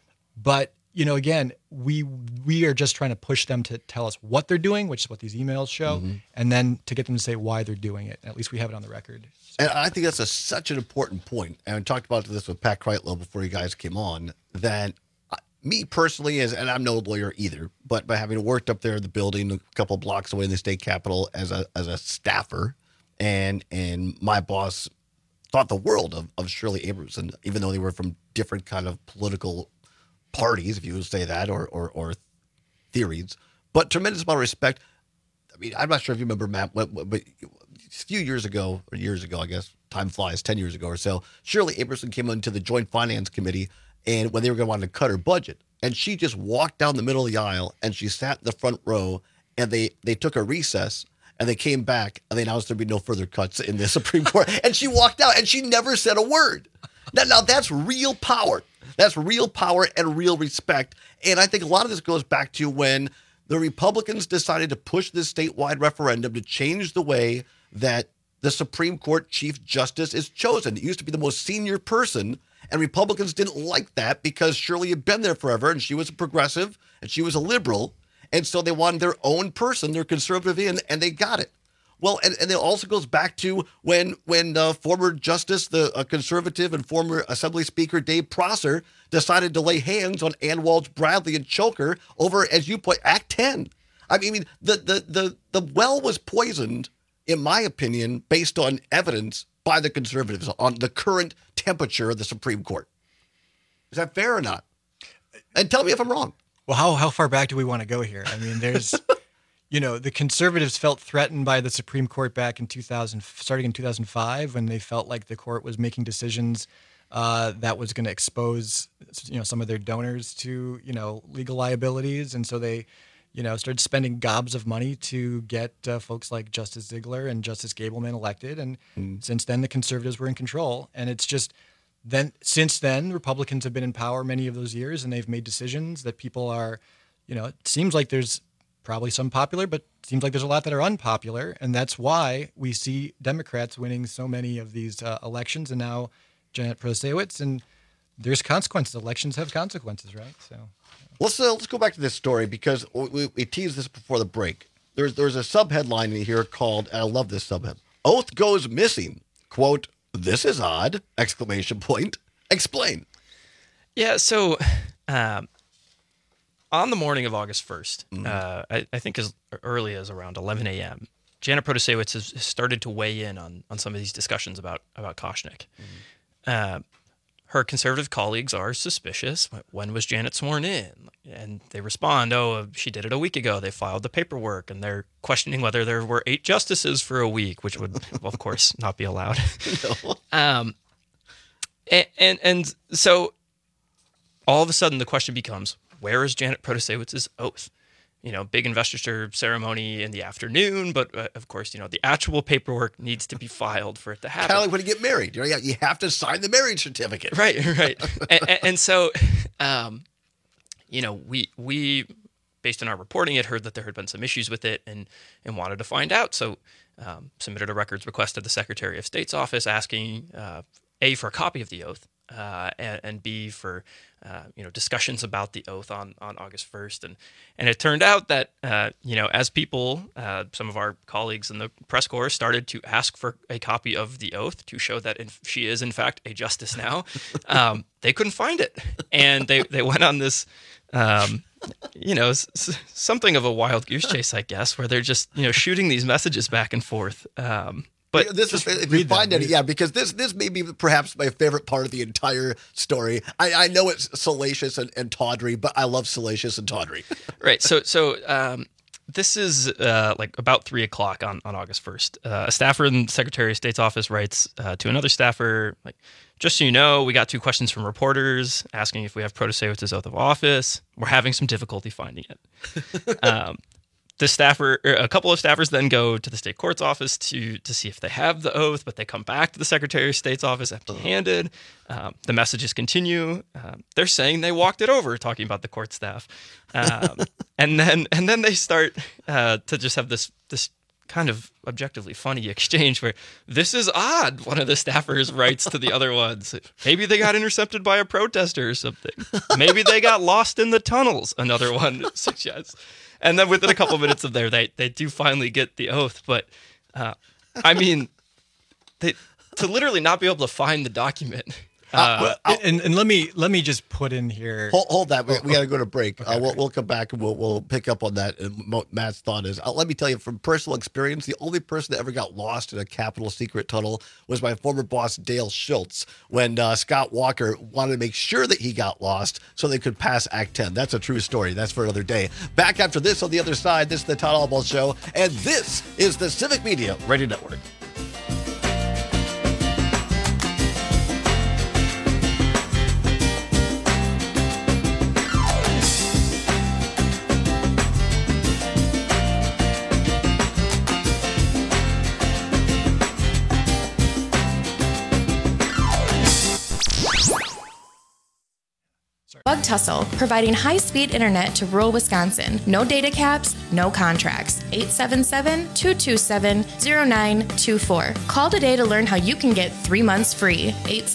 But, again, we are just trying to push them to tell us what they're doing, which is what these emails show, and then to get them to say why they're doing it. At least we have it on the record. And I think that's such an important point. And I talked about this with Pat Kreitlow before you guys came on, that me personally, and I'm no lawyer either, but by having worked up there in the building a couple of blocks away in the state capitol as a staffer, and my boss thought the world of Shirley Abrahamson, even though they were from different kind of political parties, if you would say that, or theories, but tremendous amount of respect. I mean, I'm not sure if you remember, Matt, but a few years ago, I guess, time flies, 10 years ago or so, Shirley Abrahamson came into the Joint Finance Committee, and when they were going to want to cut her budget, and she just walked down the middle of the aisle, and she sat in the front row, and they took a recess, and they came back, and they announced there'd be no further cuts in the Supreme Court. And she walked out, and she never said a word. Now that's real power. That's real power and real respect. And I think a lot of this goes back to when the Republicans decided to push this statewide referendum to change the way that the Supreme Court Chief Justice is chosen. It used to be the most senior person, and Republicans didn't like that because Shirley had been there forever, and she was a progressive, and she was a liberal. And so they wanted their own person, their conservative in, and they got it. Well, and it also goes back to when former Justice, the conservative and former Assembly Speaker Dave Prosser decided to lay hands on Ann Walsh Bradley and choke her over, as you put, Act 10. I mean, the well was poisoned, in my opinion, based on evidence by the conservatives on the current temperature of the Supreme Court. Is that fair or not? And tell me if I'm wrong. Well, how far back do we want to go here? I mean, there's, the conservatives felt threatened by the Supreme Court back in starting in 2005, when they felt like the court was making decisions that was going to expose, some of their donors to, legal liabilities. And so they, started spending gobs of money to get folks like Justice Ziegler and Justice Gableman elected. And since then, the conservatives were in control. And it's just, since then, Republicans have been in power many of those years, and they've made decisions that people are, it seems like there's probably some popular, but it seems like there's a lot that are unpopular. And that's why we see Democrats winning so many of these elections, and now Janet Protasiewicz. And there's consequences. Elections have consequences, right? So let's go back to this story, because we teased this before the break. There's a subheadline in here called, and I love this subhead, "Oath goes missing." Quote, "This is odd!" Exclamation point. Explain. Yeah, so on the morning of August 1st, I think as early as around 11 a.m., Janet Protasiewicz has started to weigh in on some of these discussions about Koshnick. Her conservative colleagues are suspicious. When was Janet sworn in? And they respond, she did it a week ago. They filed the paperwork, and they're questioning whether there were 8 justices for a week, which would, of course, not be allowed. No. And so all of a sudden the question becomes, where is Janet Protasiewicz's oath? Big investiture ceremony in the afternoon, but of course, the actual paperwork needs to be filed for it to happen. Kind of like when you get married. You have to sign the marriage certificate. Right. and so, we, based on our reporting, had heard that there had been some issues with it and wanted to find out. So submitted a records request to the Secretary of State's office asking, A, for a copy of the oath, and B, for discussions about the oath on August 1st. And it turned out that, as people, some of our colleagues in the press corps started to ask for a copy of the oath to show that she is, in fact, a justice now, they couldn't find it. And they went on this, something of a wild goose chase, I guess, where they're just, shooting these messages back and forth. But this is, if you find any, because this may be perhaps my favorite part of the entire story. I know it's salacious and tawdry, but I love salacious and tawdry. Right. So this is about 3:00 on August 1st. A staffer in the Secretary of State's office writes to another staffer, just so you know, we got 2 questions from reporters asking if we have Protasiewicz's oath of office. We're having some difficulty finding it. A couple of staffers then go to the state court's office to see if they have the oath, but they come back to the Secretary of State's office empty-handed. The messages continue. They're saying they walked it over, talking about the court staff, and then they start to just have this kind of objectively funny exchange where, "This is odd," one of the staffers writes to the other ones. "Maybe they got intercepted by a protester or something. Maybe they got lost in the tunnels," another one suggests. And then within a couple of minutes of there, they do finally get the oath. But, to literally not be able to find the document. And let me just put in here. Hold that. We got to go to break. Okay, we'll come back and we'll pick up on that. And what Matt's thought is, let me tell you from personal experience, the only person that ever got lost in a Capitol secret tunnel was my former boss, Dale Schultz, when Scott Walker wanted to make sure that he got lost so they could pass Act 10. That's a true story. That's for another day. Back after this on the other side. This is the Todd Albaugh Show, and this is the Civic Media Radio Network. Bug Tussle, providing high-speed internet to rural Wisconsin. No data caps, no contracts. 877-227-0924. Call today to learn how you can get 3 months free.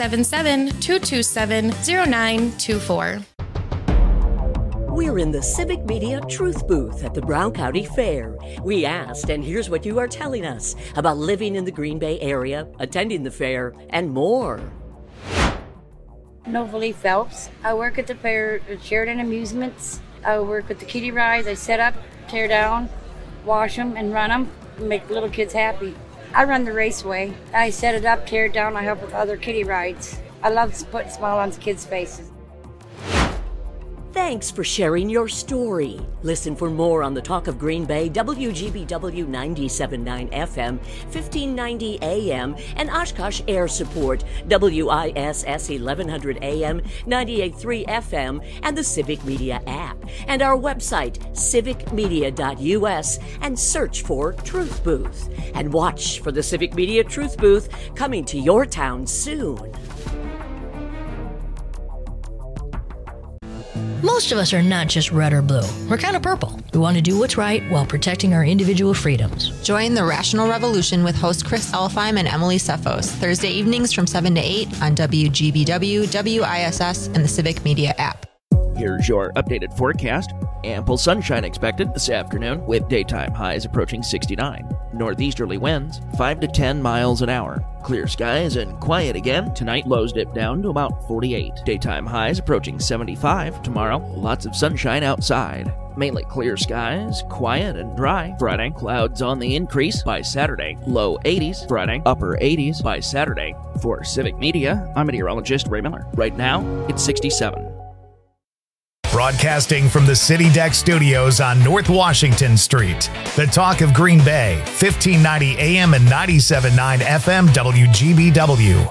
877-227-0924. We're in the Civic Media Truth Booth at the Brown County Fair. We asked, and here's what you are telling us about living in the Green Bay area, attending the fair, and more. Novalee Phelps. I work at the fair at Sheridan Amusements. I work with the kiddie rides. I set up, tear down, wash them, and run them, and make little kids happy. I run the raceway. I set it up, tear it down. I help with other kiddie rides. I love putting a smile on kids' faces. Thanks for sharing your story. Listen for more on the Talk of Green Bay, WGBW 97.9 FM, 1590 AM, and Oshkosh Air Support, WISS 1100 AM, 98.3 FM, and the Civic Media app, and our website, civicmedia.us, and search for Truth Booth. And watch for the Civic Media Truth Booth coming to your town soon. Most of us are not just red or blue. We're kind of purple. We want to do what's right while protecting our individual freedoms. Join the Rational Revolution with host Chris Elfheim and Emily Cephos, Thursday evenings from 7 to 8 on WGBW, WISS, and the Civic Media app. Here's your updated forecast. Ample sunshine expected this afternoon with daytime highs approaching 69. Northeasterly winds 5 to 10 miles an hour. Clear skies and quiet again. Tonight lows dip down to about 48. Daytime highs approaching 75. Tomorrow, lots of sunshine outside. Mainly clear skies, quiet and dry. Friday, clouds on the increase by Saturday. Low 80s. Friday, upper 80s by Saturday. For Civic Media, I'm meteorologist Ray Miller. Right now, it's 67. Broadcasting from the City Deck Studios on North Washington Street. The Talk of Green Bay, 1590 AM and 97.9 FM WGBW.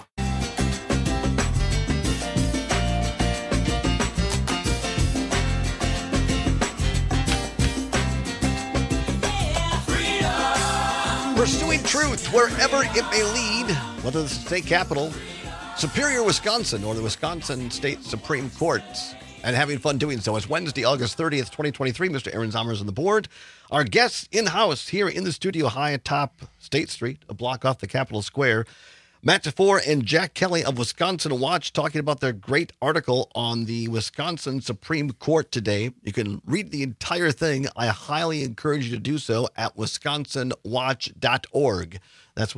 Pursuing truth wherever it may lead, whether it's the state capitol, Superior, Wisconsin, or the Wisconsin State Supreme Court, and having fun doing so. It's Wednesday, August 30th, 2023. Mr. Aaron Zomers on the board. Our guests in-house here in the studio high atop State Street, a block off the Capitol Square. Matt DeFore and Jack Kelly of Wisconsin Watch talking about their great article on the Wisconsin Supreme Court today. You can read the entire thing. I highly encourage you to do so at wisconsinwatch.org. That's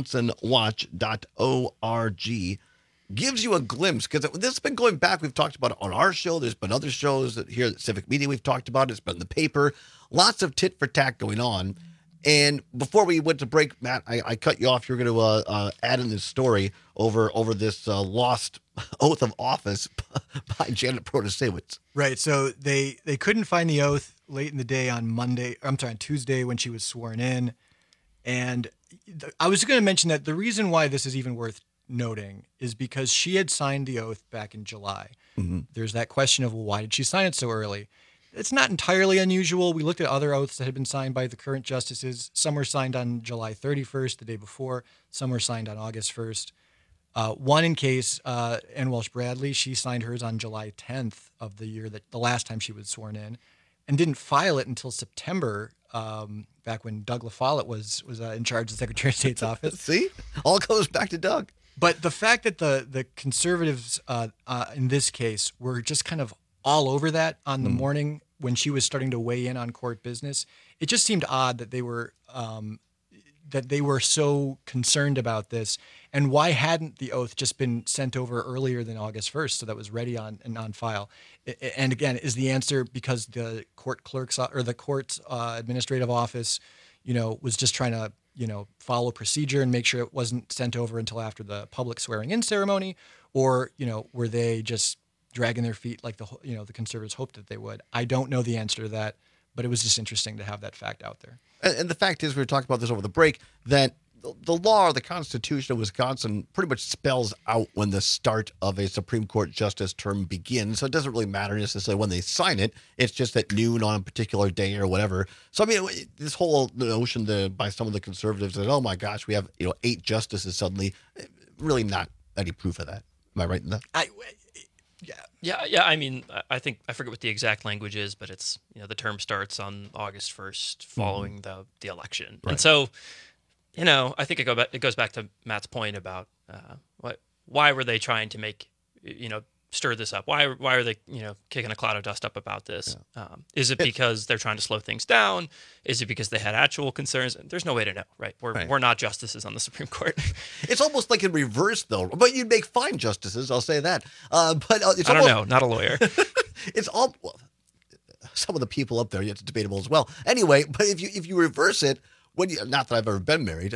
wisconsinwatch.org. Gives you a glimpse, because this has been going back. We've talked about it on our show. There's been other shows that here at Civic Media we've talked about. It's been in the paper. Lots of tit for tat going on. And before we went to break, Matt, I cut you off. You're going to add in this story over this lost oath of office by Janet Protasiewicz. Right. So they couldn't find the oath late in the day on Tuesday when she was sworn in. And I was going to mention that the reason why this is even worth noting is because she had signed the oath back in July. Mm-hmm. There's that question of, well, why did she sign it so early? It's not entirely unusual. We looked at other oaths that had been signed by the current justices. Some were signed on July 31st, the day before. Some were signed on August 1st. One in case, Ann Walsh Bradley, she signed hers on July 10th of the year, that the last time she was sworn in, and didn't file it until September, back when Doug LaFollette was in charge of the Secretary of State's office. See? All goes back to Doug. But the fact that the conservatives in this case were just kind of all over that on the morning when she was starting to weigh in on court business, it just seemed odd that they were so concerned about this. And why hadn't the oath just been sent over earlier than August 1st so that was ready on file? And again, is the answer because the court clerk's or the court's administrative office, was just trying to follow procedure and make sure it wasn't sent over until after the public swearing-in ceremony, or were they just dragging their feet like the conservatives hoped that they would? I don't know the answer to that, but it was just interesting to have that fact out there. And the fact is, we were talking about this over the break, that the law or the Constitution of Wisconsin pretty much spells out when the start of a Supreme Court justice term begins. So it doesn't really matter necessarily when they sign it. It's just at noon on a particular day or whatever. So, I mean, this whole notion by some of the conservatives that, oh my gosh, we have 8 justices suddenly, really not any proof of that. Am I right in that? Yeah. I mean, I think I forget what the exact language is, but it's the term starts on August 1st following the election, right. And so I think it goes back to Matt's point about why were they trying to make stir this up? Why are they kicking a cloud of dust up about this? Yeah. Is it because they're trying to slow things down? Is it because they had actual concerns? There's no way to know, right? We're not justices on the Supreme Court. It's almost like in reverse, though. But you'd make fine justices, I'll say that. But it's I don't know, not a lawyer. It's all some of the people up there. It's debatable as well. Anyway, but if you reverse it. Not that I've ever been married,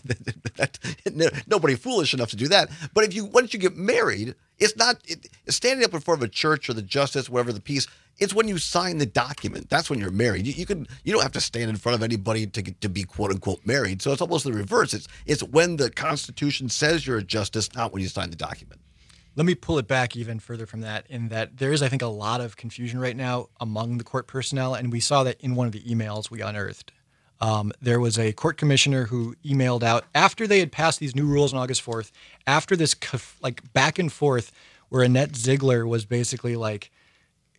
nobody foolish enough to do that. But once you get married, it's not standing up in front of a church or the justice, whatever the piece. It's when you sign the document. That's when you're married. You don't have to stand in front of anybody to be quote unquote married. So it's almost the reverse. It's when the Constitution says you're a justice, not when you sign the document. Let me pull it back even further from that, in that there is, I think, a lot of confusion right now among the court personnel, and we saw that in one of the emails we unearthed. There was a court commissioner who emailed out after they had passed these new rules on August 4th, after this back and forth where Annette Ziegler was basically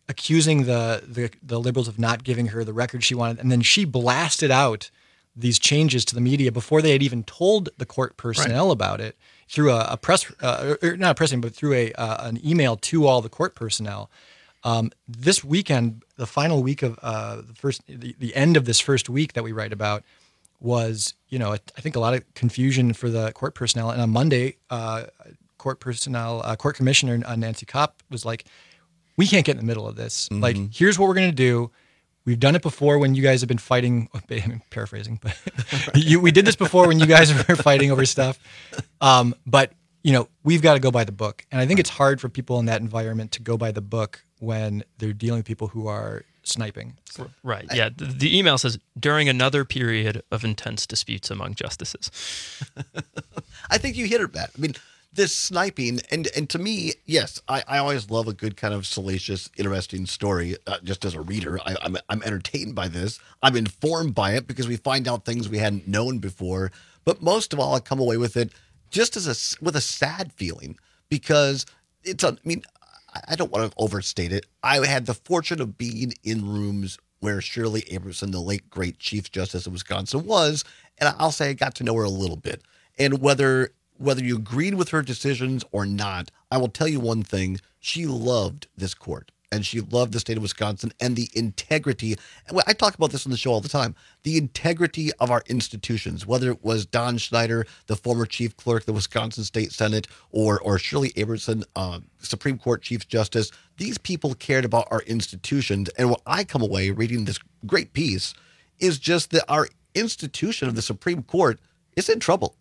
accusing the Liberals of not giving her the record she wanted, and then she blasted out these changes to the media before they had even told the court personnel about it through a press, or not a press, but through an email to all the court personnel. This weekend, the final week of the end of this first week that we write about was, I think a lot of confusion for the court personnel. And on Monday, court commissioner Nancy Kopp was like, we can't get in the middle of this. Mm-hmm. Like, here's what we're going to do. We've done it before when you guys have been fighting. I'm paraphrasing, but we did this before when you guys were fighting over stuff. But we've got to go by the book, and I think it's hard for people in that environment to go by the book when they're dealing with people who are sniping. Right. Yeah. The email says during another period of intense disputes among justices. I think you hit it, Matt. I mean, this sniping, and to me, yes, I always love a good kind of salacious, interesting story. Just as a reader, I'm entertained by this. I'm informed by it because we find out things we hadn't known before. But most of all, I come away with it just with a sad feeling because I don't want to overstate it. I had the fortune of being in rooms where Shirley Abrahamson, the late great Chief Justice of Wisconsin, was, and I'll say I got to know her a little bit. And whether you agreed with her decisions or not, I will tell you one thing. She loved this court, and she loved the state of Wisconsin and the integrity. And I talk about this on the show all the time, the integrity of our institutions, whether it was Don Schneider, the former chief clerk of the Wisconsin State Senate, or Shirley Abrahamson, Supreme Court Chief Justice. These people cared about our institutions. And what I come away reading this great piece is just that our institution of the Supreme Court is in trouble.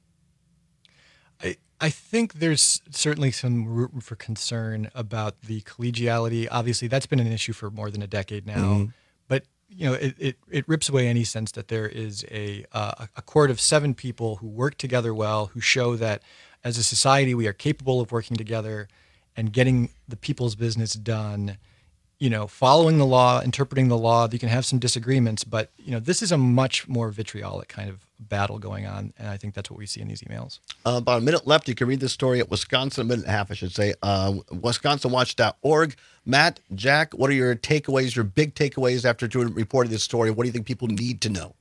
I think there's certainly some room for concern about the collegiality. Obviously, that's been an issue for more than a decade now. Mm-hmm. But it rips away any sense that there is a court of 7 people who work together well, who show that as a society we are capable of working together and getting the people's business done. Following the law, interpreting the law. You can have some disagreements, but this is a much more vitriolic kind of battle going on, and I think that's what we see in these emails. About a minute left. You can read this story at Wisconsin, a minute and a half, I should say. WisconsinWatch.org. Matt, Jack, what are your takeaways, your big takeaways after reporting this story? What do you think people need to know?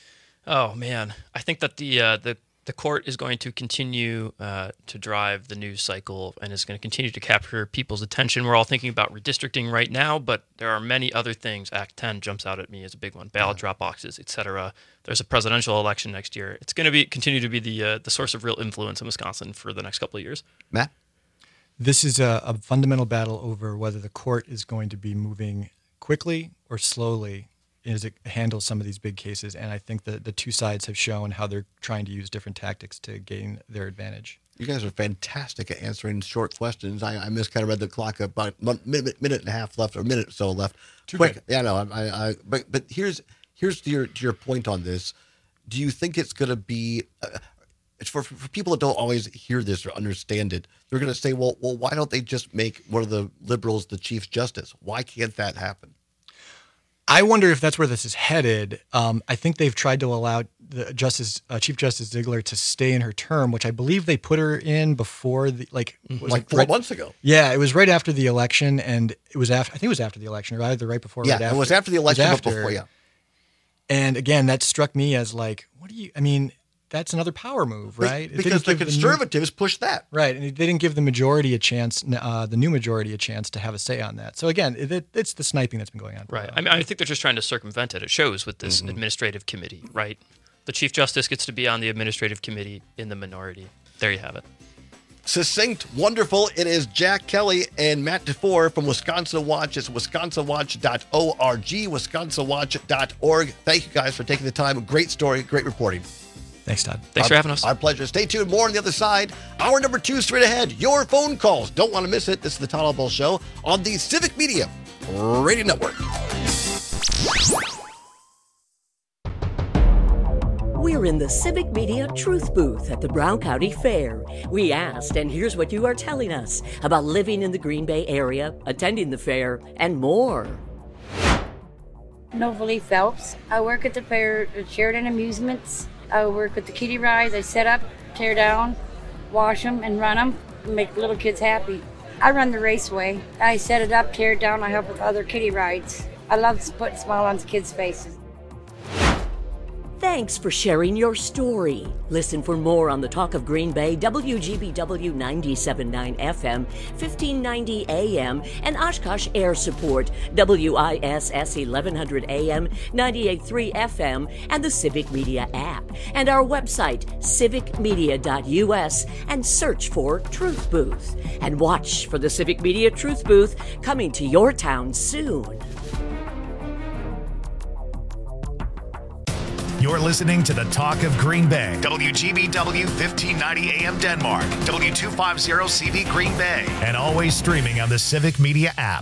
Oh man, I think that the court is going to continue to drive the news cycle and is going to continue to capture people's attention. We're all thinking about redistricting right now, but there are many other things. Act 10 jumps out at me as a big one. Ballot drop boxes, etc. There's a presidential election next year. It's going to continue to be the source of real influence in Wisconsin for the next couple of years. Matt? This is a fundamental battle over whether the court is going to be moving quickly or slowly as it handles some of these big cases. And I think that the two sides have shown how they're trying to use different tactics to gain their advantage. You guys are fantastic at answering short questions. I kind of read the clock, about a minute and a half left, or a minute or so left. Too quick. good. Yeah, no. But here's to your point on this. Do you think it's going to be for people that don't always hear this or understand it? They're going to say, well, why don't they just make one of the liberals the Chief Justice? Why can't that happen? I wonder if that's where this is headed. I think they've tried to allow the Chief Justice Ziegler to stay in her term, which I believe they put her in before like 4 months ago. Yeah, it was right after the election, and it was after. I think it was after the election, or either right before. Yeah, right after. It was after the election, but before. Yeah. And again, that struck me as like, that's another power move, right? Because the conservatives pushed that. Right, and they didn't give the majority a chance, the new majority a chance to have a say on that. So again, it's the sniping that's been going on. Right. I think they're just trying to circumvent it. It shows with this administrative committee, right? The Chief Justice gets to be on the administrative committee in the minority. There you have it. Succinct, wonderful. It is Jack Kelly and Matt DeFore from Wisconsin Watch. It's wisconsinwatch.org, wisconsinwatch.org. Thank you guys for taking the time. Great story, great reporting. Thanks, Todd. Thanks for having us. Our pleasure. Stay tuned. More on the other side. Hour number 2 straight ahead. Your phone calls. Don't want to miss it. This is the Todd Ball Show on the Civic Media Radio Network. We're in the Civic Media Truth Booth at the Brown County Fair. We asked, and here's what you are telling us about living in the Green Bay area, attending the fair, and more. Novalee Phelps. I work at the fair at Sheridan Amusements. I work with the kiddie rides. I set up, tear down, wash them, and run them, and make little kids happy. I run the raceway. I set it up, tear it down. I help with other kiddie rides. I love putting a smile on the kids' faces. Thanks for sharing your story. Listen for more on the Talk of Green Bay, WGBW 97.9 FM, 1590 AM, and Oshkosh Air Support, WISS 1100 AM, 98.3 FM, and the Civic Media app. And our website, civicmedia.us, and search for Truth Booth. And watch for the Civic Media Truth Booth coming to your town soon. You're listening to the Talk of Green Bay. WGBW 1590 AM Denmark. W250 CV Green Bay. And always streaming on the Civic Media app.